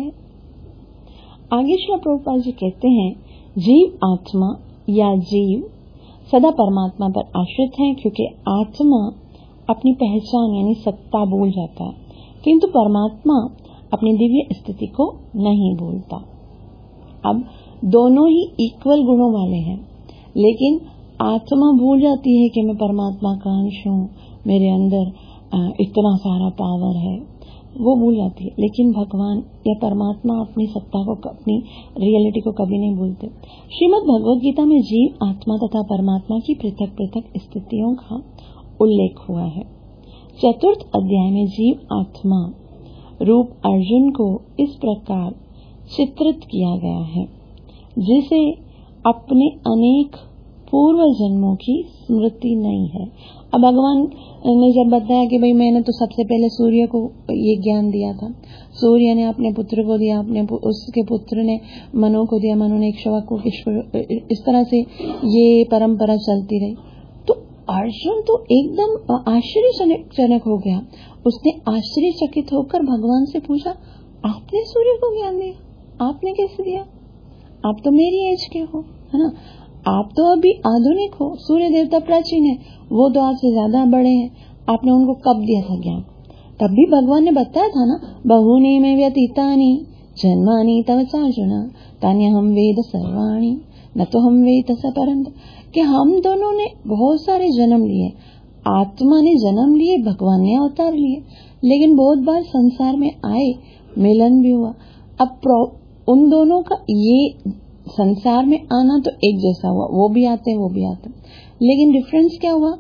आगे श्री प्रभुपाद जी कहते हैं, जीव आत्मा या जीव सदा परमात्मा पर आश्रित है, क्योंकि आत्मा अपनी पहचान यानी सत्ता भूल जाता है, किंतु परमात्मा अपनी दिव्य स्थिति को नहीं भूलता। अब दोनों ही इक्वल गुणों वाले हैं, लेकिन आत्मा भूल जाती है कि मैं परमात्मा का अंश हूँ, मेरे अंदर इतना सारा पावर है, वो भूल जाती है। लेकिन भगवान या परमात्मा अपनी सत्ता को, अपनी रियलिटी को कभी नहीं भूलते। श्रीमद् भगवद गीता में जीव आत्मा तथा परमात्मा की पृथक पृथक स्थितियों का उल्लेख हुआ है। चतुर्थ अध्याय में जीव आत्मा रूप अर्जुन को इस प्रकार चित्रित किया गया है, जिसे अपने अनेक पूर्व जन्मों की स्मृति नहीं है। अब भगवान ने जब बताया कि भाई मैंने तो सबसे पहले सूर्य को ये ज्ञान दिया था, सूर्य ने अपने पुत्र को दिया, उसके पुत्र ने मनु को दिया, मनु ने इक्ष्वाकु को, इस तरह से ये परंपरा चलती रही। तो अर्जुन तो एकदम आश्चर्यजनक हो गया। उसने आश्चर्यचकित होकर भगवान से पूछा, आपने सूर्य को ज्ञान दिया? आपने कैसे दिया? आप तो मेरी एज के हो, है ना? आप तो अभी आधुनिक हो, सूर्य देवता प्राचीन है, वो तो आपसे ज्यादा बड़े हैं, आपने उनको कब दिया था ज्ञान? तब भी भगवान ने बताया था ना, बहुनी में व्यतीतानि जन्मानि तव चार्जुन तान्यहं वेद सर्वाणि न तो हम वेद स परंत, कि हम दोनों ने बहुत सारे जन्म लिए, आत्मा ने जन्म लिए, भगवान ने अवतार लिए, लेकिन बहुत बार संसार में आए, मिलन भी हुआ। अब उन दोनों का ये संसार में आना तो एक जैसा हुआ, वो भी आते वो भी आते, लेकिन डिफरेंस क्या हुआ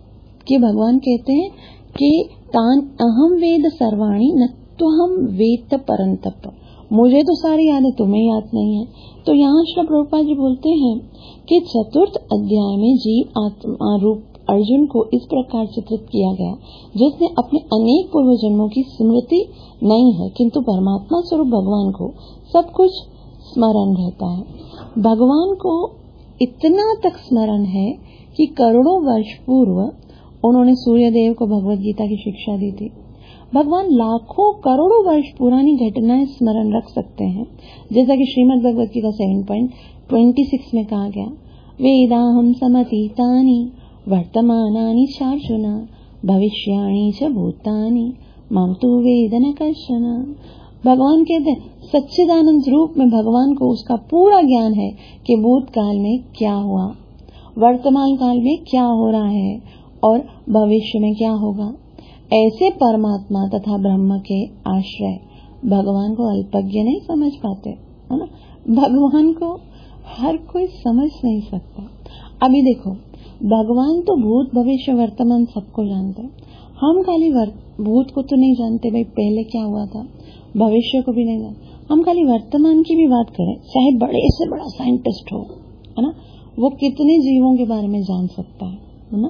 कि भगवान कहते हैं कि तान अहम वेद सर्वाणी न तो हम वेद परंतप, मुझे तो सारी याद है, तुम्हें याद नहीं है। तो यहाँ श्री प्रभुपाद जी बोलते हैं कि चतुर्थ अध्याय में जीव आत्मा रूप अर्जुन को इस प्रकार चित्रित किया गया, जिसने अपने अनेक पूर्व जन्मों की स्मृति नहीं है, किंतु परमात्मा स्वरूप भगवान को सब कुछ स्मरण रहता है। भगवान को इतना तक स्मरण है कि करोड़ों वर्ष पूर्व उन्होंने सूर्य देव को भगवद गीता की शिक्षा दी थी। भगवान लाखों करोड़ों वर्ष पुरानी घटनाएं स्मरण रख सकते हैं, जैसा कि श्रीमद् भगवद गीता 7.26 में कहा गया, वेदाहम समतीतानि वर्तमानानि चार्जुन भविष्याणि च भूतानि मां तु वेद न कश्चन। भगवान कहते हैं सच्चिदानंद रूप में भगवान को उसका पूरा ज्ञान है कि भूतकाल में क्या हुआ, वर्तमान काल में क्या हो रहा है और भविष्य में क्या होगा। ऐसे परमात्मा तथा ब्रह्म के आश्रय भगवान को अल्पज्ञ नहीं समझ पाते, है ना? भगवान को हर कोई समझ नहीं सकता। अभी देखो, भगवान तो भूत भविष्य वर्तमान सबको जानते हैं, हम खाली भूत को तो नहीं जानते, भाई पहले क्या हुआ था, भविष्य को भी नहीं जानते, हम खाली वर्तमान की भी बात करें, चाहे बड़े से बड़ा साइंटिस्ट हो, है ना, वो कितने जीवों के बारे में जान सकता है ना?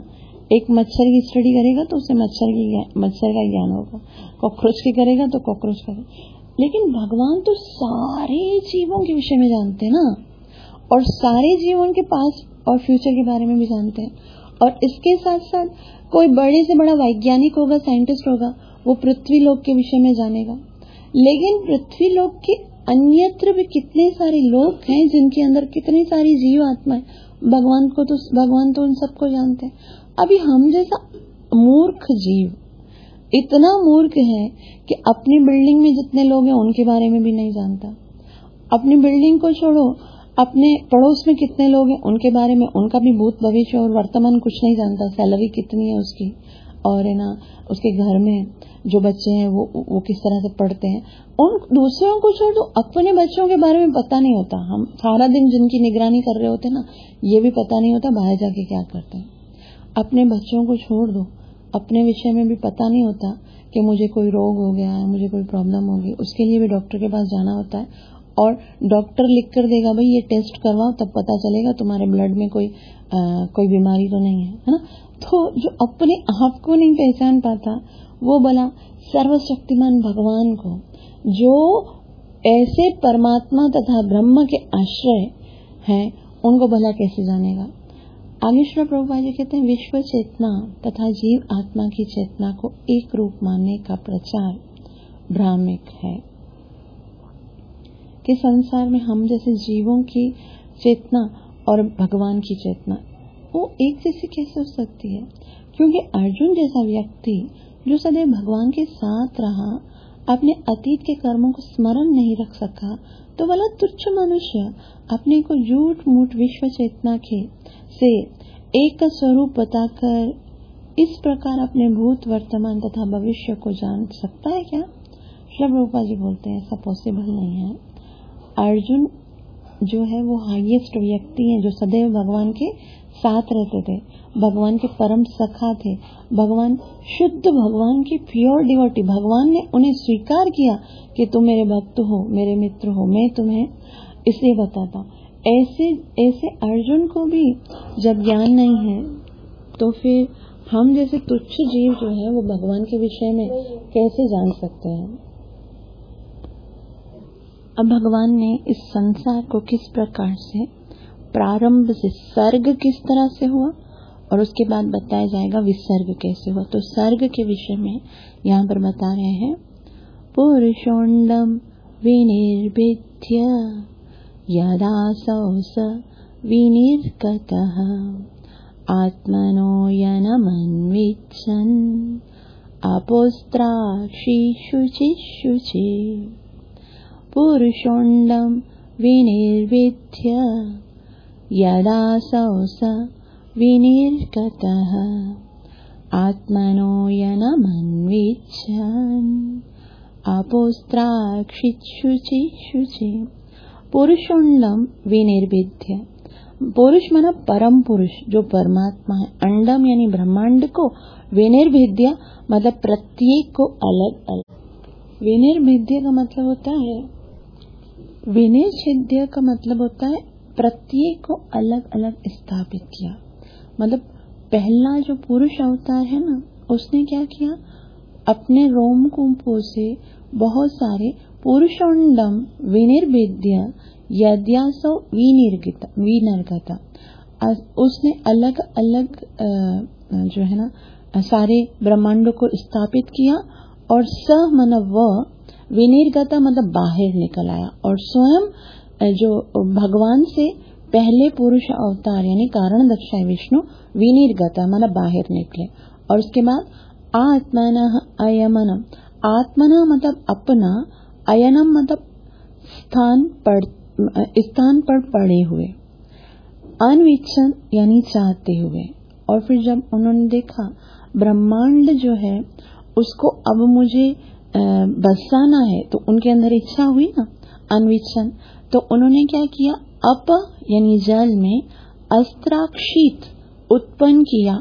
एक मच्छर की स्टडी करेगा तो उसे मच्छर का ज्ञान होगा, कॉकरोच की करेगा तो कॉकरोच का। लेकिन भगवान तो सारे जीवों के विषय में जानते हैं ना, और सारे जीवों के पास और फ्यूचर के बारे में भी जानते हैं। और इसके साथ साथ कोई बड़े से बड़ा वैज्ञानिक होगा, साइंटिस्ट होगा, वो पृथ्वी लोक के विषय में जानेगा। लेकिन पृथ्वी लोक के अन्यत्र भी कितने सारे लोग हैं जिनके अंदर कितनी सारी जीव आत्माएं, भगवान तो उन सबको जानते हैं। अभी हम जैसा मूर्ख जीव इतना मूर्ख है कि अपनी बिल्डिंग में जितने लोग हैं उनके बारे में भी नहीं जानता। अपनी बिल्डिंग को छोड़ो, अपने पड़ोस में कितने लोग हैं उनके बारे में, उनका भी भूत भविष्य और वर्तमान कुछ नहीं जानता। सैलरी कितनी है उसकी, और है ना उसके घर में जो बच्चे हैं वो किस तरह से पढ़ते हैं, उन दूसरों को छोड़ दो, अपने बच्चों के बारे में पता नहीं होता। हम सारा दिन जिनकी निगरानी कर रहे होते ना, ये भी पता नहीं होता बाहर जाके क्या करते हैं। अपने बच्चों को छोड़ दो, अपने विषय में भी पता नहीं होता कि मुझे कोई रोग हो गया है, मुझे कोई प्रॉब्लम होगी, उसके लिए भी डॉक्टर के पास जाना होता है। और डॉक्टर लिख कर देगा भाई ये टेस्ट करवाओ, तब पता चलेगा तुम्हारे ब्लड में कोई बीमारी तो नहीं है ना। तो जो अपने आप को नहीं पहचान पाता, वो भला सर्वशक्तिमान भगवान को, जो ऐसे परमात्मा तथा ब्रह्म के आश्रय हैं, उनको भला कैसे जानेगा। आगे श्री प्रभुपाद जी कहते हैं, विश्व चेतना तथा जीव आत्मा की चेतना को एक रूप मानने का प्रचार भ्रामिक है। कि संसार में हम जैसे जीवों की चेतना और भगवान की चेतना वो एक जैसी कैसे हो सकती है। क्योंकि अर्जुन जैसा व्यक्ति जो सदैव भगवान के साथ रहा, अपने अतीत के कर्मों को स्मरण नहीं रख सका, तो भला तुच्छ मनुष्य अपने को झूठ मूठ विश्व चेतना के से एक का स्वरूप बताकर इस प्रकार अपने भूत वर्तमान तथा भविष्य को जान सकता है क्या। श्री प्रभुपाद जी बोलते हैं ऐसा पॉसिबल नहीं है। अर्जुन जो है वो हाईएस्ट व्यक्ति है, जो सदैव भगवान के साथ रहते थे, भगवान के परम सखा थे, भगवान शुद्ध भगवान की प्योर डिवोटी। भगवान ने उन्हें स्वीकार किया कि तुम मेरे भक्त हो, मेरे मित्र हो, मैं तुम्हें इसलिए बताता हूँ। ऐसे अर्जुन को भी जब ज्ञान नहीं है, तो फिर हम जैसे तुच्छ जीव जो है वो भगवान के विषय में कैसे जान सकते हैं। अब भगवान ने इस संसार को किस प्रकार से प्रारंभ से, सर्ग किस तरह से हुआ और उसके बाद बताया जाएगा विसर्ग कैसे हुआ। तो सर्ग के विषय में यहाँ पर बता रहे हैं, पुरुषोंडम विनिर्भिद्य यदासौ स विनिर्गतः आत्मनो यनमन्विच्छन् अपोस्त्राक्षि शुचि। पुरुषोंडम विनिर्भिद्य यदासौ स विनिर्गतः आत्मनो यनमन्विच्छन् अपोस्त्राक्षि शुचि। पुरुषोंडम विनिर्भिद्य, पुरुष माना परम पुरुष जो परमात्मा है, अंडम यानी ब्रह्मांड को, विनिर्भिद्य मतलब प्रत्येक को अलग अलग। विनिर्भिद्य का मतलब होता है, विनिर्छिद्य का मतलब होता है प्रत्येक को अलग अलग स्थापित किया। मतलब पहला जो पुरुष अवतार है ना, उसने क्या किया, अपने रोमकूपों से बहुत सारे पुरुषोंडम विनिर्भिद्य यद्यासो विनिर्गता, उसने अलग अलग जो है ना सारे ब्रह्मांडों को स्थापित किया। और स मतलब वह, विनिर्गता मतलब बाहर निकल आया। और स्वयं जो भगवान से पहले पुरुष अवतार यानी कारण दक्षाय विष्णु, विनिर्गता मतलब बाहर निकले। और उसके बाद आत्मनः अयमनम, आत्मना मतलब अपना, अयनम मतलब स्थान पर पड़े हुए, अनवीक्षण यानी चाहते हुए। और फिर जब उन्होंने देखा ब्रह्मांड जो है उसको अब मुझे बसाना है, तो उनके अंदर इच्छा हुई ना, अनवीक्षण। तो उन्होंने क्या किया, अप यानी जल में अस्त्राक्षित उत्पन्न किया,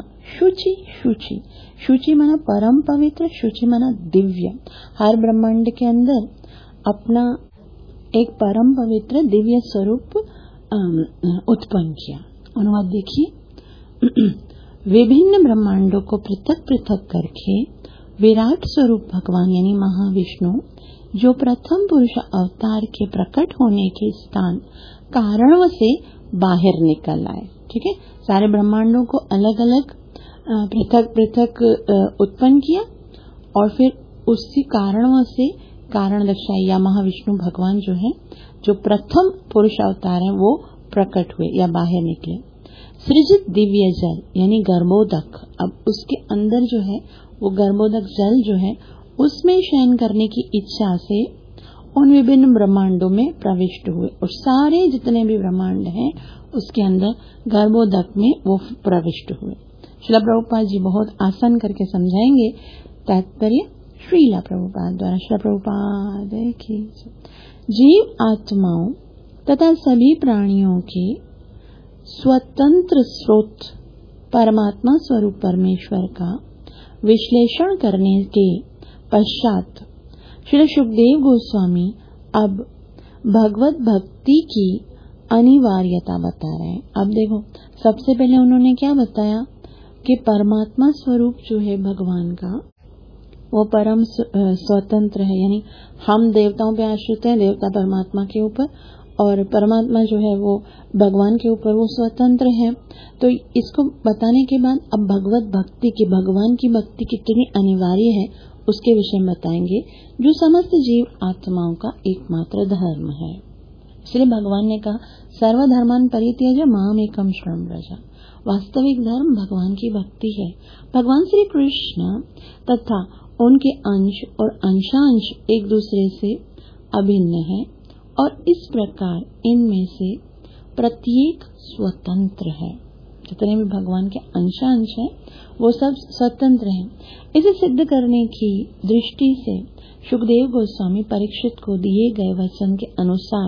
शुचि माना परम पवित्र, शुचि माना दिव्य। हर ब्रह्मांड के अंदर अपना एक परम पवित्र दिव्य स्वरूप उत्पन्न किया। अनुवाद देखिए, विभिन्न ब्रह्मांडों को पृथक पृथक करके विराट स्वरूप भगवान यानी महाविष्णु जो प्रथम पुरुष अवतार के प्रकट होने के स्थान कारणव से बाहर निकल आए। ठीक है, सारे ब्रह्मांडों को अलग अलग पृथक पृथक उत्पन्न किया और फिर उसी कारणव से कारण दक्षाई या महाविष्णु भगवान जो है, जो प्रथम पुरुष अवतार है, वो प्रकट हुए या बाहर निकले। सृजित दिव्य जल यानी गर्भोदक, अब उसके अंदर जो है वो गर्भोदक जल जो है उसमें शयन करने की इच्छा से उन विभिन्न ब्रह्मांडों में प्रविष्ट हुए और सारे जितने भी ब्रह्मांड हैं उसके अंदर गर्भोदक में वो प्रविष्ट हुए। श्रील प्रभुपाद जी बहुत आसान करके समझाएंगे। तात्पर्य श्रील प्रभुपाद द्वारा। श्रील प्रभुपाद की जीव आत्माओं तथा सभी प्राणियों के स्वतंत्र स्रोत परमात्मा स्वरूप परमेश्वर का विश्लेषण करने के पश्चात श्री सुखदेव गोस्वामी अब भगवत भक्ति की अनिवार्यता बता रहे हैं। अब देखो, सबसे पहले उन्होंने क्या बताया कि परमात्मा स्वरूप जो है भगवान का वो परम स्वतंत्र है, यानी हम देवताओं पे आश्रित हैं, देवता परमात्मा के ऊपर, और परमात्मा जो है वो भगवान के ऊपर वो स्वतंत्र है। तो इसको बताने के बाद अब भगवत भक्ति की, भगवान की भक्ति कितनी अनिवार्य है उसके विषय में बताएंगे, जो समस्त जीव आत्माओं का एकमात्र धर्म है। इसलिए भगवान ने कहा सर्वधर्मान परित्यज माम एकम शरणं व्रज। वास्तविक धर्म भगवान की भक्ति है। भगवान श्री कृष्ण तथा उनके अंश और अंशांश एक दूसरे से अभिन्न है और इस प्रकार इनमें से प्रत्येक स्वतंत्र है। जितने भी भगवान के अंशांश हैं वो सब स्वतंत्र हैं। इसे सिद्ध करने की दृष्टि से सुखदेव गोस्वामी परीक्षित को दिए गए वचन के अनुसार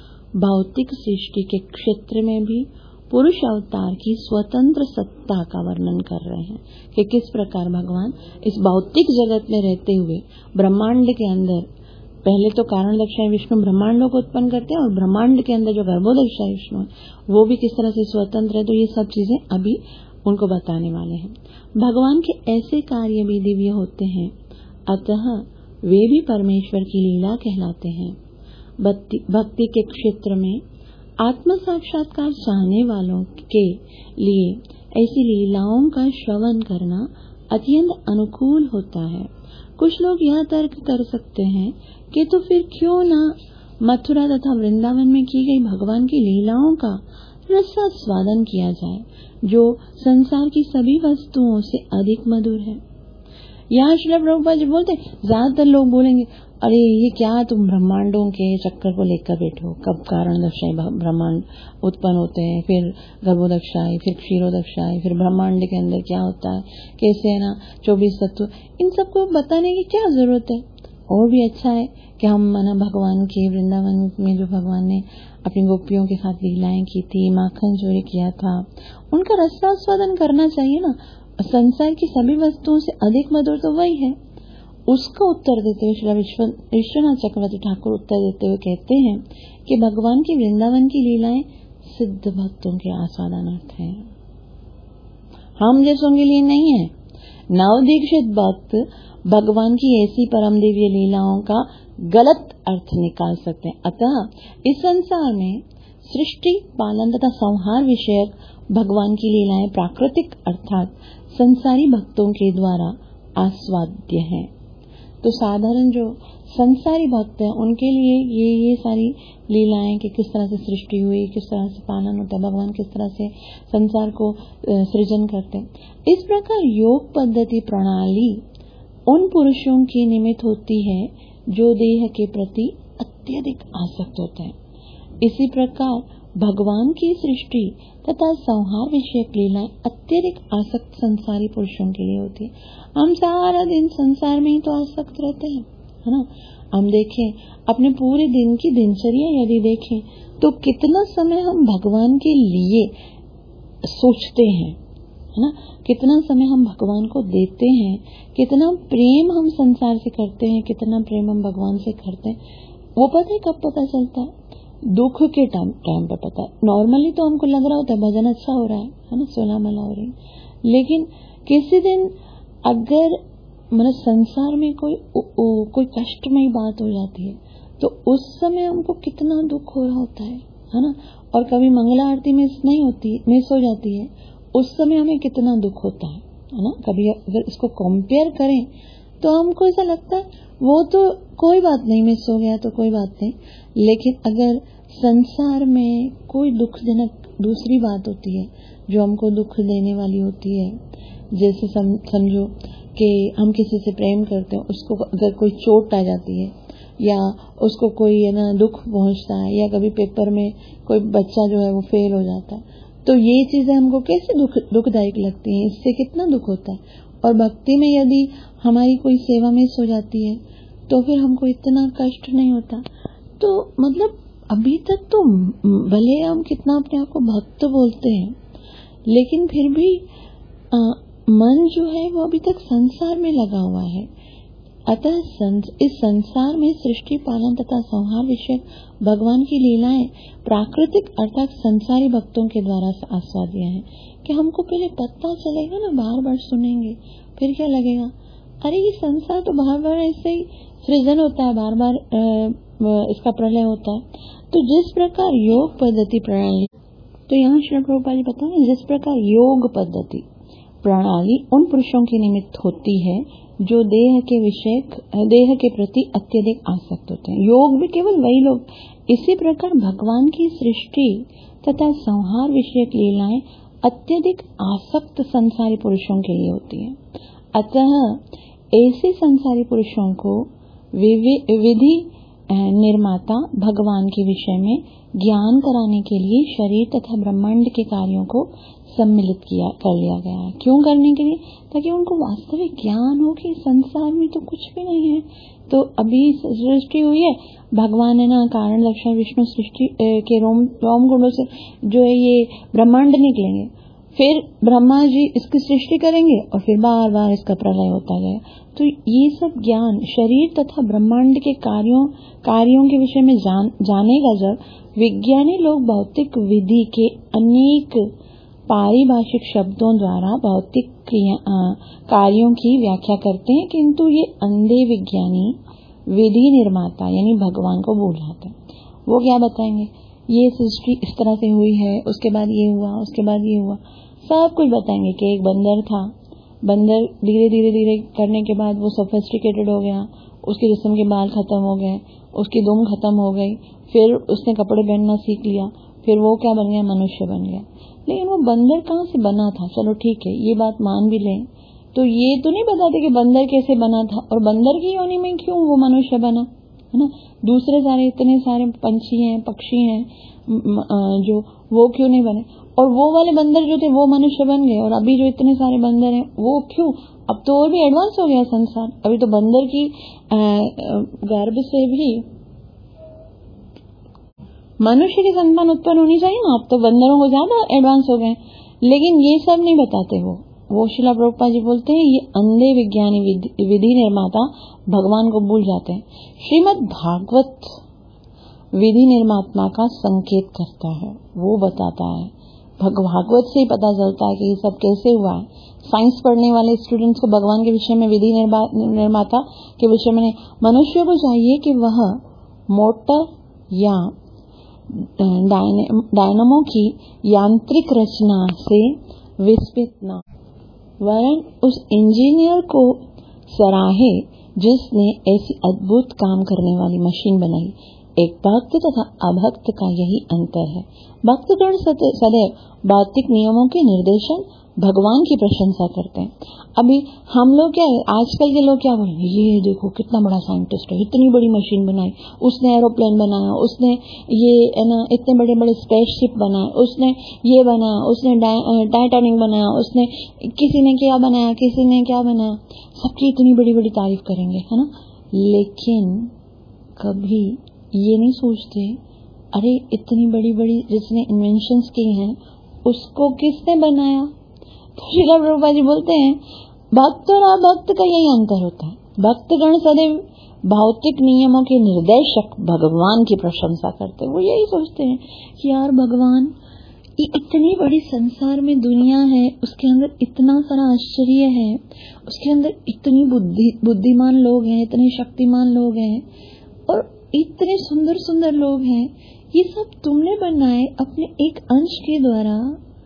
भौतिक सृष्टि के क्षेत्र में भी पुरुष अवतार की स्वतंत्र सत्ता का वर्णन कर रहे हैं कि किस प्रकार भगवान इस भौतिक जगत में रहते हुए ब्रह्मांड के अंदर, पहले तो कारण दक्षाई विष्णु ब्रह्मांडों को उत्पन्न करते हैं और ब्रह्मांड के अंदर जो गर्भोदक्षाई विष्णु है वो भी किस तरह से स्वतंत्र है। तो ये सब चीजें अभी उनको बताने वाले हैं। भगवान के ऐसे कार्य भी दिव्य होते हैं, अतः वे भी परमेश्वर की लीला कहलाते हैं। भक्ति के क्षेत्र में आत्म साक्षात्कार चाहने वालों के लिए ऐसी लीलाओं का श्रवण करना अत्यंत अनुकूल होता है। कुछ लोग यह तर्क कर सकते हैं कि तो फिर क्यों न मथुरा तथा वृंदावन में की गई भगवान की लीलाओं का रसास्वादन किया जाए, जो संसार की सभी वस्तुओं से अधिक मधुर है। यहाँ श्रील प्रभुपाद जी बोलते हैं, ज्यादातर लोग बोलेंगे अरे ये क्या तुम ब्रह्मांडों के चक्कर को लेकर बैठे हो, कब कारण दक्षाई ब्रह्मांड उत्पन्न होते हैं, फिर गर्भोदक्षाई, फिर क्षीरोदक्षाई, फिर ब्रह्मांड के अंदर क्या होता है, कैसे है ना 24 तत्व, इन सबको बताने की क्या जरूरत है। और भी अच्छा है कि हम मना भगवान के वृंदावन में जो भगवान ने अपनी गोपियों के साथ लीलाएं की थी, माखन चोरी किया था, उनका रसास्वादन करना चाहिए ना। संसार की सभी वस्तुओं से अधिक मधुर तो वही है। उसका उत्तर देते हुए श्री विश्वनाथ चक्रवर्ती ठाकुर उत्तर देते हुए कहते हैं कि भगवान की वृंदावन की लीलाएं सिद्ध भक्तों के आस्वादनार्थ है, हम जैसों के लिए नहीं है। नवदीक्षित भक्त भगवान की ऐसी परम दिव्य लीलाओं का गलत अर्थ निकाल सकते हैं। अतः इस संसार में सृष्टि, पालन तथा संहार विषयक भगवान की लीलाएं प्राकृतिक अर्थात संसारी भक्तों के द्वारा आस्वाद्य हैं। तो साधारण जो संसारी भक्त हैं उनके लिए ये सारी लीलाएं कि किस तरह से सृष्टि हुई, किस तरह से पालन होता है, भगवान किस तरह से संसार को सृजन करते हैं, इस प्रकार योग पद्धति प्रणाली उन पुरुषों की निमित्त होती है जो देह के प्रति अत्यधिक आसक्त होते हैं। इसी प्रकार भगवान की सृष्टि तथा संहार विषयक लीलाएं अत्यधिक आसक्त संसारी पुरुषों के लिए होती है। हम सारा दिन संसार में ही तो आसक्त रहते हैं, है ना। हम देखें अपने पूरे दिन की दिनचर्या यदि देखें तो कितना समय हम भगवान के लिए सोचते हैं, है ना, कितना समय हम भगवान को देते हैं, कितना प्रेम हम संसार से करते हैं, कितना प्रेम हम भगवान से करते हैं, वो पता है कब पता चलता है? दुख के टाइम पर पता है। नॉर्मली तो हमको लग रहा होता है भजन अच्छा हो रहा है ना, सोला मला हो रही, लेकिन किसी दिन अगर मतलब संसार में कोई कष्टमयी बात हो जाती है तो उस समय हमको कितना दुख हो रहा होता है ना। और कभी मंगला आरती मिस हो जाती है, उस समय हमें कितना दुख होता है ना। कभी अगर इसको कंपेयर करें तो हमको ऐसा लगता है वो तो कोई बात नहीं, मिस हो गया तो कोई बात नहीं। लेकिन अगर संसार में कोई दुखजनक दूसरी बात होती है जो हमको दुख देने वाली होती है, जैसे समझो कि हम किसी से प्रेम करते हैं, उसको अगर कोई चोट आ जाती है या उसको कोई है ना दुख पहुंचता है, या कभी पेपर में कोई बच्चा जो है वो फेल हो जाता है, तो ये चीजें हमको कैसे दुखदायक लगती हैं, इससे कितना दुख होता है। और भक्ति में यदि हमारी कोई सेवा मिस हो जाती है तो फिर हमको इतना कष्ट नहीं होता। तो मतलब अभी तक तो भले हम कितना अपने आप को भक्त बोलते हैं, लेकिन फिर भी मन जो है वो अभी तक संसार में लगा हुआ है। अतः इस संसार में सृष्टि पालन तथा संहार विषय भगवान की लीलाएं प्राकृतिक अर्थात संसारी भक्तों के द्वारा आस्वाद्य हैं। कि हमको पहले पता चलेगा ना, बार बार सुनेंगे, फिर क्या लगेगा, अरे ये संसार तो बार बार ऐसे ही सृजन होता है, बार बार इसका प्रलय होता है। तो जिस प्रकार योग पद्धति प्रणाली, तो यहाँ श्री प्रभुपाद जी बताएंगे, जिस प्रकार योग पद्धति प्रणाली उन पुरुषों के निमित्त होती है जो देह के प्रति अत्यधिक आसक्त होते हैं। योग भी केवल वही लोग, इसी प्रकार भगवान की सृष्टि तथा संहार विषयक लीलाएं अत्यधिक आसक्त संसारी पुरुषों के लिए होती है। अतः ऐसे संसारी पुरुषों को विधि निर्माता भगवान के विषय में ज्ञान कराने के लिए शरीर तथा ब्रह्मांड के कार्यों को सम्मिलित कर लिया गया है। क्यों करने के लिए? ताकि उनको वास्तविक ज्ञान हो कि संसार में तो कुछ भी नहीं है। तो अभी सृष्टि हुई है, भगवान है ना कारण लक्षण विष्णु सृष्टि के रोम गुणों से जो है ये ब्रह्मांड निकलेंगे, फिर ब्रह्मा जी इसकी सृष्टि करेंगे और फिर बार बार इसका प्रलय होता गया। तो ये सब ज्ञान शरीर तथा ब्रह्मांड के कार्यों के विषय में जानेगा जब विज्ञानी लोग भौतिक विधि के अनेक पारिभाषिक शब्दों द्वारा भौतिक कार्यों की व्याख्या करते हैं, किंतु ये अंधे विज्ञानी विधि निर्माता यानी भगवान को भूल जाते हैं। वो क्या बताएंगे, ये सृष्टि इस तरह से हुई है, उसके बाद ये हुआ, उसके बाद ये हुआ, सब कुछ बताएंगे। कि एक बंदर था, बंदर धीरे धीरे करने के बाद वो सोफिस्टिकेटेड हो गया, उसके जिस्म के बाल खत्म हो गए, उसकी दुम खत्म हो गई, फिर उसने कपड़े पहनना सीख लिया, फिर वो क्या बन गया, मनुष्य बन गया। लेकिन वो बंदर कहाँ से बना था, चलो ठीक है ये बात मान भी लें, तो ये तो नहीं बताते कि बंदर कैसे बना था और बंदर की योनि में क्यों वो मनुष्य बना, है ना। दूसरे सारे इतने सारे पंछी हैं, पक्षी हैं जो वो क्यों नहीं बने, और वो वाले बंदर जो थे वो मनुष्य बन गए, और अभी जो इतने सारे बंदर हैं वो क्यों, अब तो और भी एडवांस हो गया संसार। अभी तो बंदर की गर्भ से भी मनुष्य की संतान उत्पन्न होनी चाहिए ना, अब तो बंदरों को ज्यादा एडवांस हो गए। लेकिन ये सब नहीं बताते वो श्रील प्रभुपाद जी बोलते हैं ये अंधे विज्ञानी विधि निर्माता भगवान को भूल जाते हैं। श्रीमद् भागवत विधि निर्मात्मा का संकेत करता है, वो बताता है, भागवत से ही पता चलता है कि ये सब कैसे हुआ है। साइंस पढ़ने वाले स्टूडेंट्स को भगवान के विषय में विधि निर्माता के विषय में मनुष्य को चाहिए कि वह मोटर या डायनामो की यांत्रिक रचना से विस्मित न, वरन उस इंजीनियर को सराहे जिसने ऐसी अद्भुत काम करने वाली मशीन बनाई। एक भक्त तथा अभक्त का यही अंतर है। भक्तगण सदैव भौतिक नियमों के निर्देशन भगवान की प्रशंसा करते हैं। अभी हम लोग क्या है, आजकल के लोग क्या बोल रहे हैं, ये देखो कितना बड़ा साइंटिस्ट है, इतनी बड़ी मशीन बनाई, उसने एरोप्लेन बनाया, उसने ये है ना इतने बड़े बड़े स्पेसशिप बनाए, उसने ये बनाया, उसने टाइटैनिक बनाया, उसने किसी ने क्या बनाया, किसी ने क्या बनाया, सबकी इतनी बड़ी बड़ी तारीफ करेंगे, है ना। लेकिन कभी ये नहीं सोचते, अरे इतनी बड़ी बड़ी जिसने इन्वेंशंस की हैं उसको किसने बनाया। तो श्रील प्रभुपाद जी बोलते हैं भक्त और अभक्त का यही अंतर होता है। भक्तगण सदैव भौतिक नियमों के निर्देशक भगवान की प्रशंसा करते हैं। वो यही सोचते हैं कि यार भगवान ये इतनी बड़ी संसार में दुनिया है, उसके अंदर इतना सारा आश्चर्य है, उसके अंदर इतनी बुद्धिमान लोग हैं, इतने शक्तिमान लोग हैं और इतने सुंदर सुंदर लोग हैं। ये सब तुमने बनाए अपने एक अंश के द्वारा,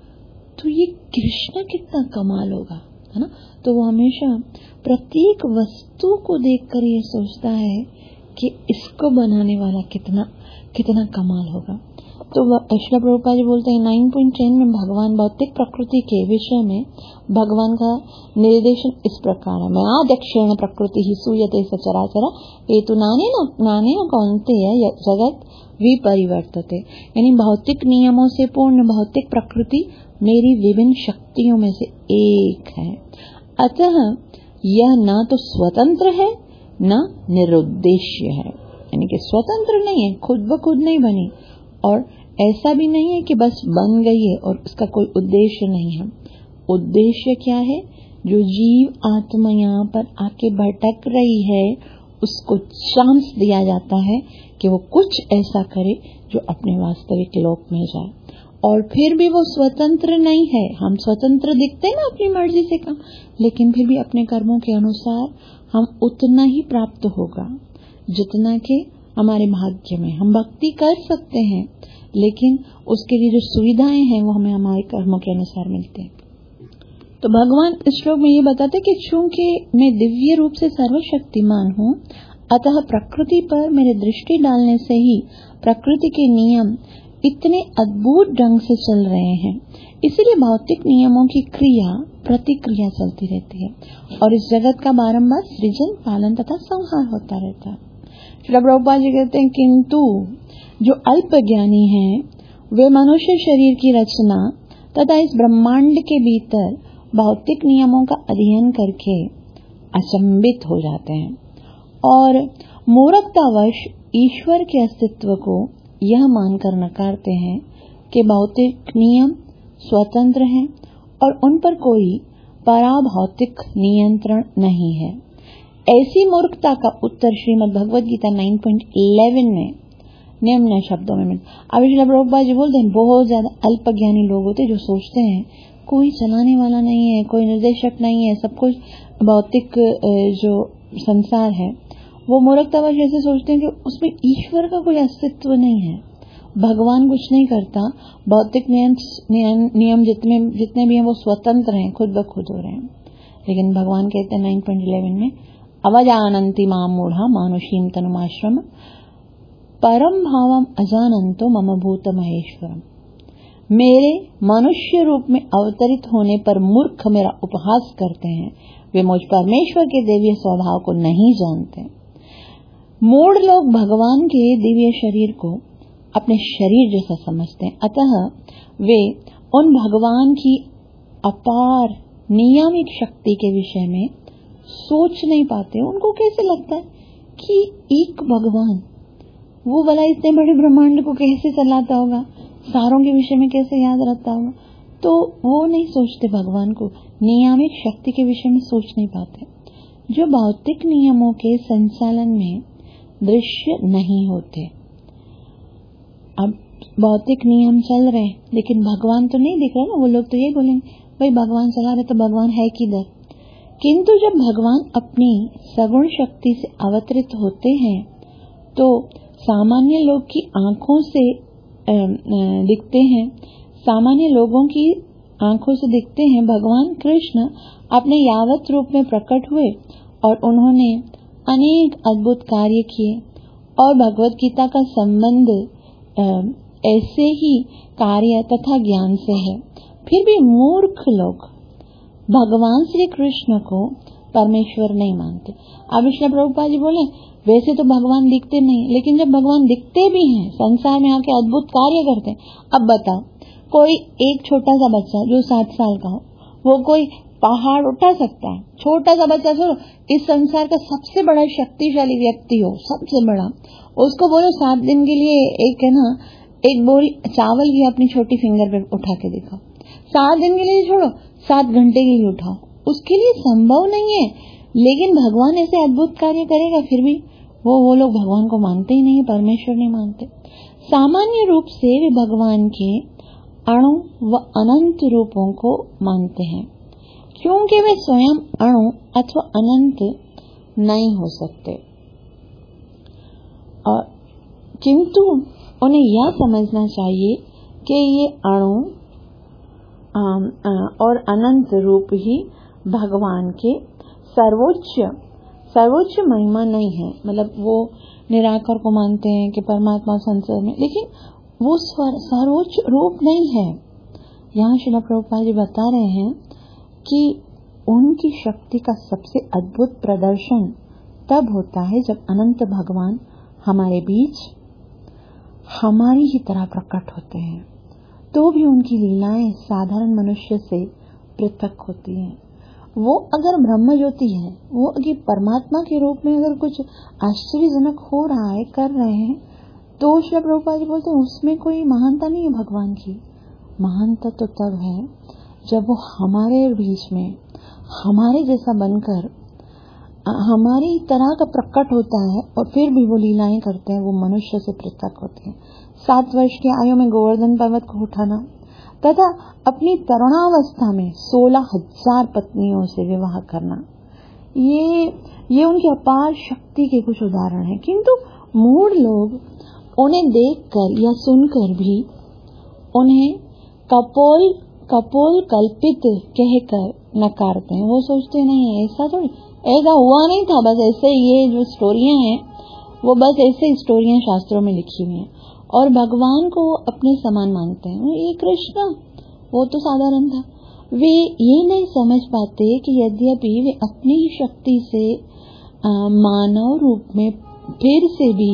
तो ये कृष्ण कितना कमाल होगा, है ना। तो वो हमेशा प्रत्येक वस्तु को देखकर ये सोचता है कि इसको बनाने वाला कितना कितना कमाल होगा। तो श्रील प्रभुपाद जी बोलते हैं 9.10 में भगवान भौतिक प्रकृति के विषय में भगवान का निर्देशन इस प्रकार है। मैं आदक्षेण प्रकृति ही सूयते सचराचर हेतु नाने कौन्तेय जगत विपरिवर्तते। यानी भौतिक नियमों से पूर्ण भौतिक प्रकृति मेरी विभिन्न शक्तियों में से एक है। अतः यह न तो स्वतंत्र है न निरुद्देश्य है, यानी कि स्वतंत्र नहीं है, खुद ब खुद नहीं बनी, और ऐसा भी नहीं है कि बस बन गई है और उसका कोई उद्देश्य नहीं है। उद्देश्य क्या है? जो जीव आत्मा यहाँ पर आके भटक रही है उसको चांस दिया जाता है कि वो कुछ ऐसा करे जो अपने वास्तविक लोक में जाए। और फिर भी वो स्वतंत्र नहीं है। हम स्वतंत्र दिखते हैं ना अपनी मर्जी से काम, लेकिन फिर भी अपने कर्मों के अनुसार हम उतना ही प्राप्त होगा जितना के हमारे भाग्य में। हम भक्ति कर सकते हैं, लेकिन उसके लिए जो सुविधाएं हैं वो हमें हमारे कर्मों के अनुसार मिलते हैं। तो भगवान इस श्लोक में ये बताते कि चूंकि मैं दिव्य रूप से सर्वशक्तिमान हूँ, अतः प्रकृति पर मेरे दृष्टि डालने से ही प्रकृति के नियम इतने अद्भुत ढंग से चल रहे हैं। इसीलिए भौतिक नियमों की क्रिया प्रतिक्रिया चलती रहती है और इस जगत का बारंबार सृजन, पालन तथा संहार होता रहता है। श्रील प्रभुपाद जी कहते हैं, किंतु जो अल्प ज्ञानी हैं वे मनुष्य शरीर की रचना तथा इस ब्रह्मांड के भीतर भौतिक नियमों का अध्ययन करके अचंभित हो जाते हैं और मूर्खतावश ईश्वर के अस्तित्व को यह मानकर नकारते हैं कि भौतिक नियम स्वतंत्र हैं और उन पर कोई पराभौतिक नियंत्रण नहीं है। ऐसी मूर्खता का उत्तर श्रीमद् भगवद गीता 9.11 में निम्न शब्दों में अब श्रील प्रभुपाद जी बोलते हैं, बहुत ज्यादा अल्पज्ञानी लोग होते जो सोचते हैं कोई चलाने वाला नहीं है, कोई निर्देशक नहीं है, सब कुछ भौतिक जो संसार है वो मूर्खतावश ऐसे सोचते हैं कि उसमें ईश्वर का कोई अस्तित्व नहीं है, भगवान कुछ नहीं करता, भौतिक नियम जितने भी हैं वो स्वतंत्र हैं, खुद ब खुद हो रहे हैं। लेकिन भगवान कहते हैं 9.11 में, अवजानन्ति मां मूढ़ा मानुषीम तनुमाश्रम परम भावम अजानन्तो मम भूत महेश्वरम। मेरे मनुष्य रूप में अवतरित होने पर मूर्ख मेरा उपहास करते हैं, वे मुझ परमेश्वर के दिव्य स्वभाव को नहीं जानते। मूढ़ लोग भगवान के दिव्य शरीर को अपने शरीर जैसा समझते हैं, अतः वे उन भगवान की अपार नियामिक शक्ति के विषय में सोच नहीं पाते। उनको कैसे लगता है कि एक भगवान वो वाला इतने बड़े ब्रह्मांड को कैसे चलाता होगा, सारों के विषय में कैसे याद रखता होगा, तो वो नहीं सोचते, भगवान को नियामिक शक्ति के विषय में सोच नहीं पाते, जो भौतिक नियमों के संचालन में दृश्य नहीं होते। अब भौतिक नियम चल रहे हैं लेकिन भगवान तो नहीं दिख रहा ना, वो लोग तो ये बोलेंगे भाई भगवान चला रहे तो भगवान है किधर। किंतु जब भगवान अपनी सगुण शक्ति से अवतरित होते हैं तो सामान्य लोग की आंखों से दिखते हैं, सामान्य लोगों की आंखों से दिखते हैं। भगवान कृष्ण अपने यावत रूप में प्रकट हुए और उन्होंने अनेक अद्भुत कार्य किए और भगवत गीता का संबंध ऐसे ही कार्य तथा ज्ञान से है। फिर भी मूर्ख लोग भगवान श्री कृष्ण को परमेश्वर नहीं मानते। अब श्रील प्रभुपाद जी बोले वैसे तो भगवान दिखते नहीं, लेकिन जब भगवान दिखते भी हैं, संसार में आके अद्भुत कार्य करते हैं। अब बताओ, कोई एक छोटा सा बच्चा जो 7 साल का हो वो कोई पहाड़ उठा सकता है? छोटा सा बच्चा छोड़ो, इस संसार का सबसे बड़ा शक्तिशाली व्यक्ति हो, सबसे बड़ा, उसको बोलो 7 दिन के लिए एक बोरी चावल भी अपनी छोटी फिंगर पे उठा के दिखाओ, 7 दिन के लिए छोड़ो, 7 घंटे के लिए उठाओ, उसके लिए संभव नहीं है। लेकिन भगवान ऐसे अद्भुत कार्य करेगा, फिर भी वो लोग भगवान को मानते ही नहीं, परमेश्वर नहीं मानते। सामान्य रूप से वे भगवान के अणु व अनंत रूपों को मानते हैं, क्योंकि वे स्वयं अणु अथवा अनंत नहीं हो सकते। और किंतु उन्हें यह समझना चाहिए कि ये अणु और अनंत रूप ही भगवान के सर्वोच्च महिमा नहीं है। मतलब वो निराकार को मानते हैं कि परमात्मा संसार में, लेकिन वो सर्वोच्च रूप नहीं है। यहाँ श्रील प्रभुपाद जी बता रहे हैं कि उनकी शक्ति का सबसे अद्भुत प्रदर्शन तब होता है जब अनंत भगवान हमारे बीच हमारी ही तरह प्रकट होते हैं, तो भी उनकी लीलाएं साधारण मनुष्य से पृथक होती हैं। वो अगर ब्रह्म ज्योति है, वो अगर परमात्मा के रूप में अगर कुछ आश्चर्यजनक हो रहा है, कर रहे हैं, तो श्री प्रभुपाद जी बोलते हैं उसमें कोई महानता नहीं है भगवान की। महानता तो तब है जब वो हमारे बीच में हमारे जैसा बनकर हमारी तरह का प्रकट होता है और फिर भी वो लीलाएं करते हैं, वो मनुष्य से पृथक होते हैं। 7 वर्ष की आयु में गोवर्धन पर्वत को उठाना तथा अपनी तरुणावस्था में 16,000 पत्नियों से विवाह करना, ये उनकी अपार शक्ति के कुछ उदाहरण हैं। किंतु मूढ़ लोग उन्हें देखकर या सुनकर भी उन्हें कपोल कल्पित कहकर नकारते हैं। वो सोचते नहीं है ऐसा हुआ नहीं था, बस ऐसे ये जो स्टोरियां हैं वो बस ऐसे स्टोरियां शास्त्रों में लिखी हुई हैं, और भगवान को अपने समान मानते हैं। ये कृष्ण वो तो साधारण था। वे ये नहीं समझ पाते कि यद्यपि वे अपनी शक्ति से मानव रूप में फिर से भी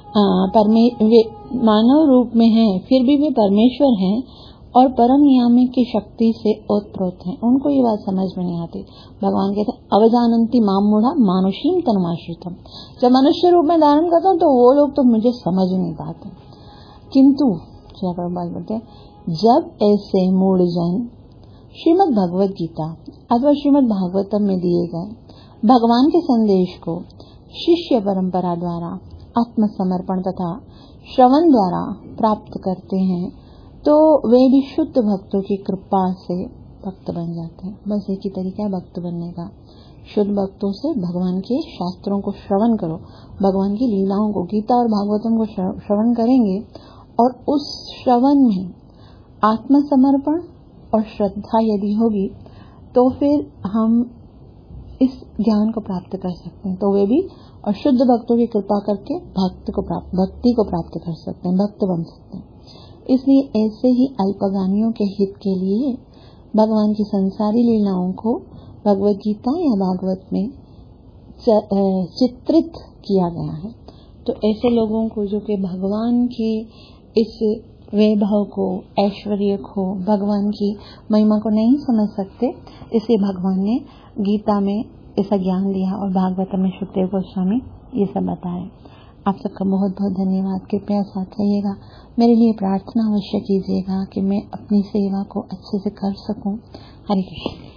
मानव रूप में हैं, फिर भी वे परमेश्वर हैं और परम नियामक की शक्ति से ओतप्रोत हैं। उनको ये बात समझ में नहीं आती। भगवान कहते हैं अवजानन्ति माम मूढ़ा मानुषीम तनुमाश्रितम। जब मनुष्य रूप में धारण करता हूँ तो वो लोग तो मुझे समझ नहीं पाते। किंतु बोलते हैं जब ऐसे मूढ़ जन श्रीमद् भगवत गीता अथवा श्रीमद् भागवतम में दिए गए भगवान के संदेश को शिष्य परंपरा द्वारा आत्मसमर्पण तथा श्रवण द्वारा प्राप्त करते हैं, तो वे भी शुद्ध भक्तों की कृपा से भक्त बन जाते हैं। बस एक ही तरीका है भक्त बनने का, शुद्ध भक्तों से भगवान के शास्त्रों को श्रवण करो, भगवान की लीलाओं को, गीता और भागवतम को श्रवण करेंगे और उस श्रवण में आत्मसमर्पण और श्रद्धा यदि होगी तो फिर हम इस ज्ञान को प्राप्त कर सकते हैं। तो वे भी और शुद्ध भक्तों की कृपा करके भक्ति को प्राप्त कर सकते हैं, भक्त बन सकते हैं। इसलिए ऐसे ही अल्पगामियों के हित के लिए भगवान की संसारी लीलाओं को भगवत गीता या भागवत में चित्रित किया गया है। तो ऐसे लोगों को जो कि भगवान की इस वैभव को, ऐश्वर्य को, भगवान की महिमा को नहीं समझ सकते, इसलिए भगवान ने गीता में ऐसा ज्ञान दिया और भागवत में सुखदेव गोस्वामी ये सब बताए। आप सबका बहुत बहुत धन्यवाद। कृपया साथ रहिएगा, मेरे लिए प्रार्थना अवश्य कीजिएगा कि मैं अपनी सेवा को अच्छे से कर सकूं। हरे कृष्ण।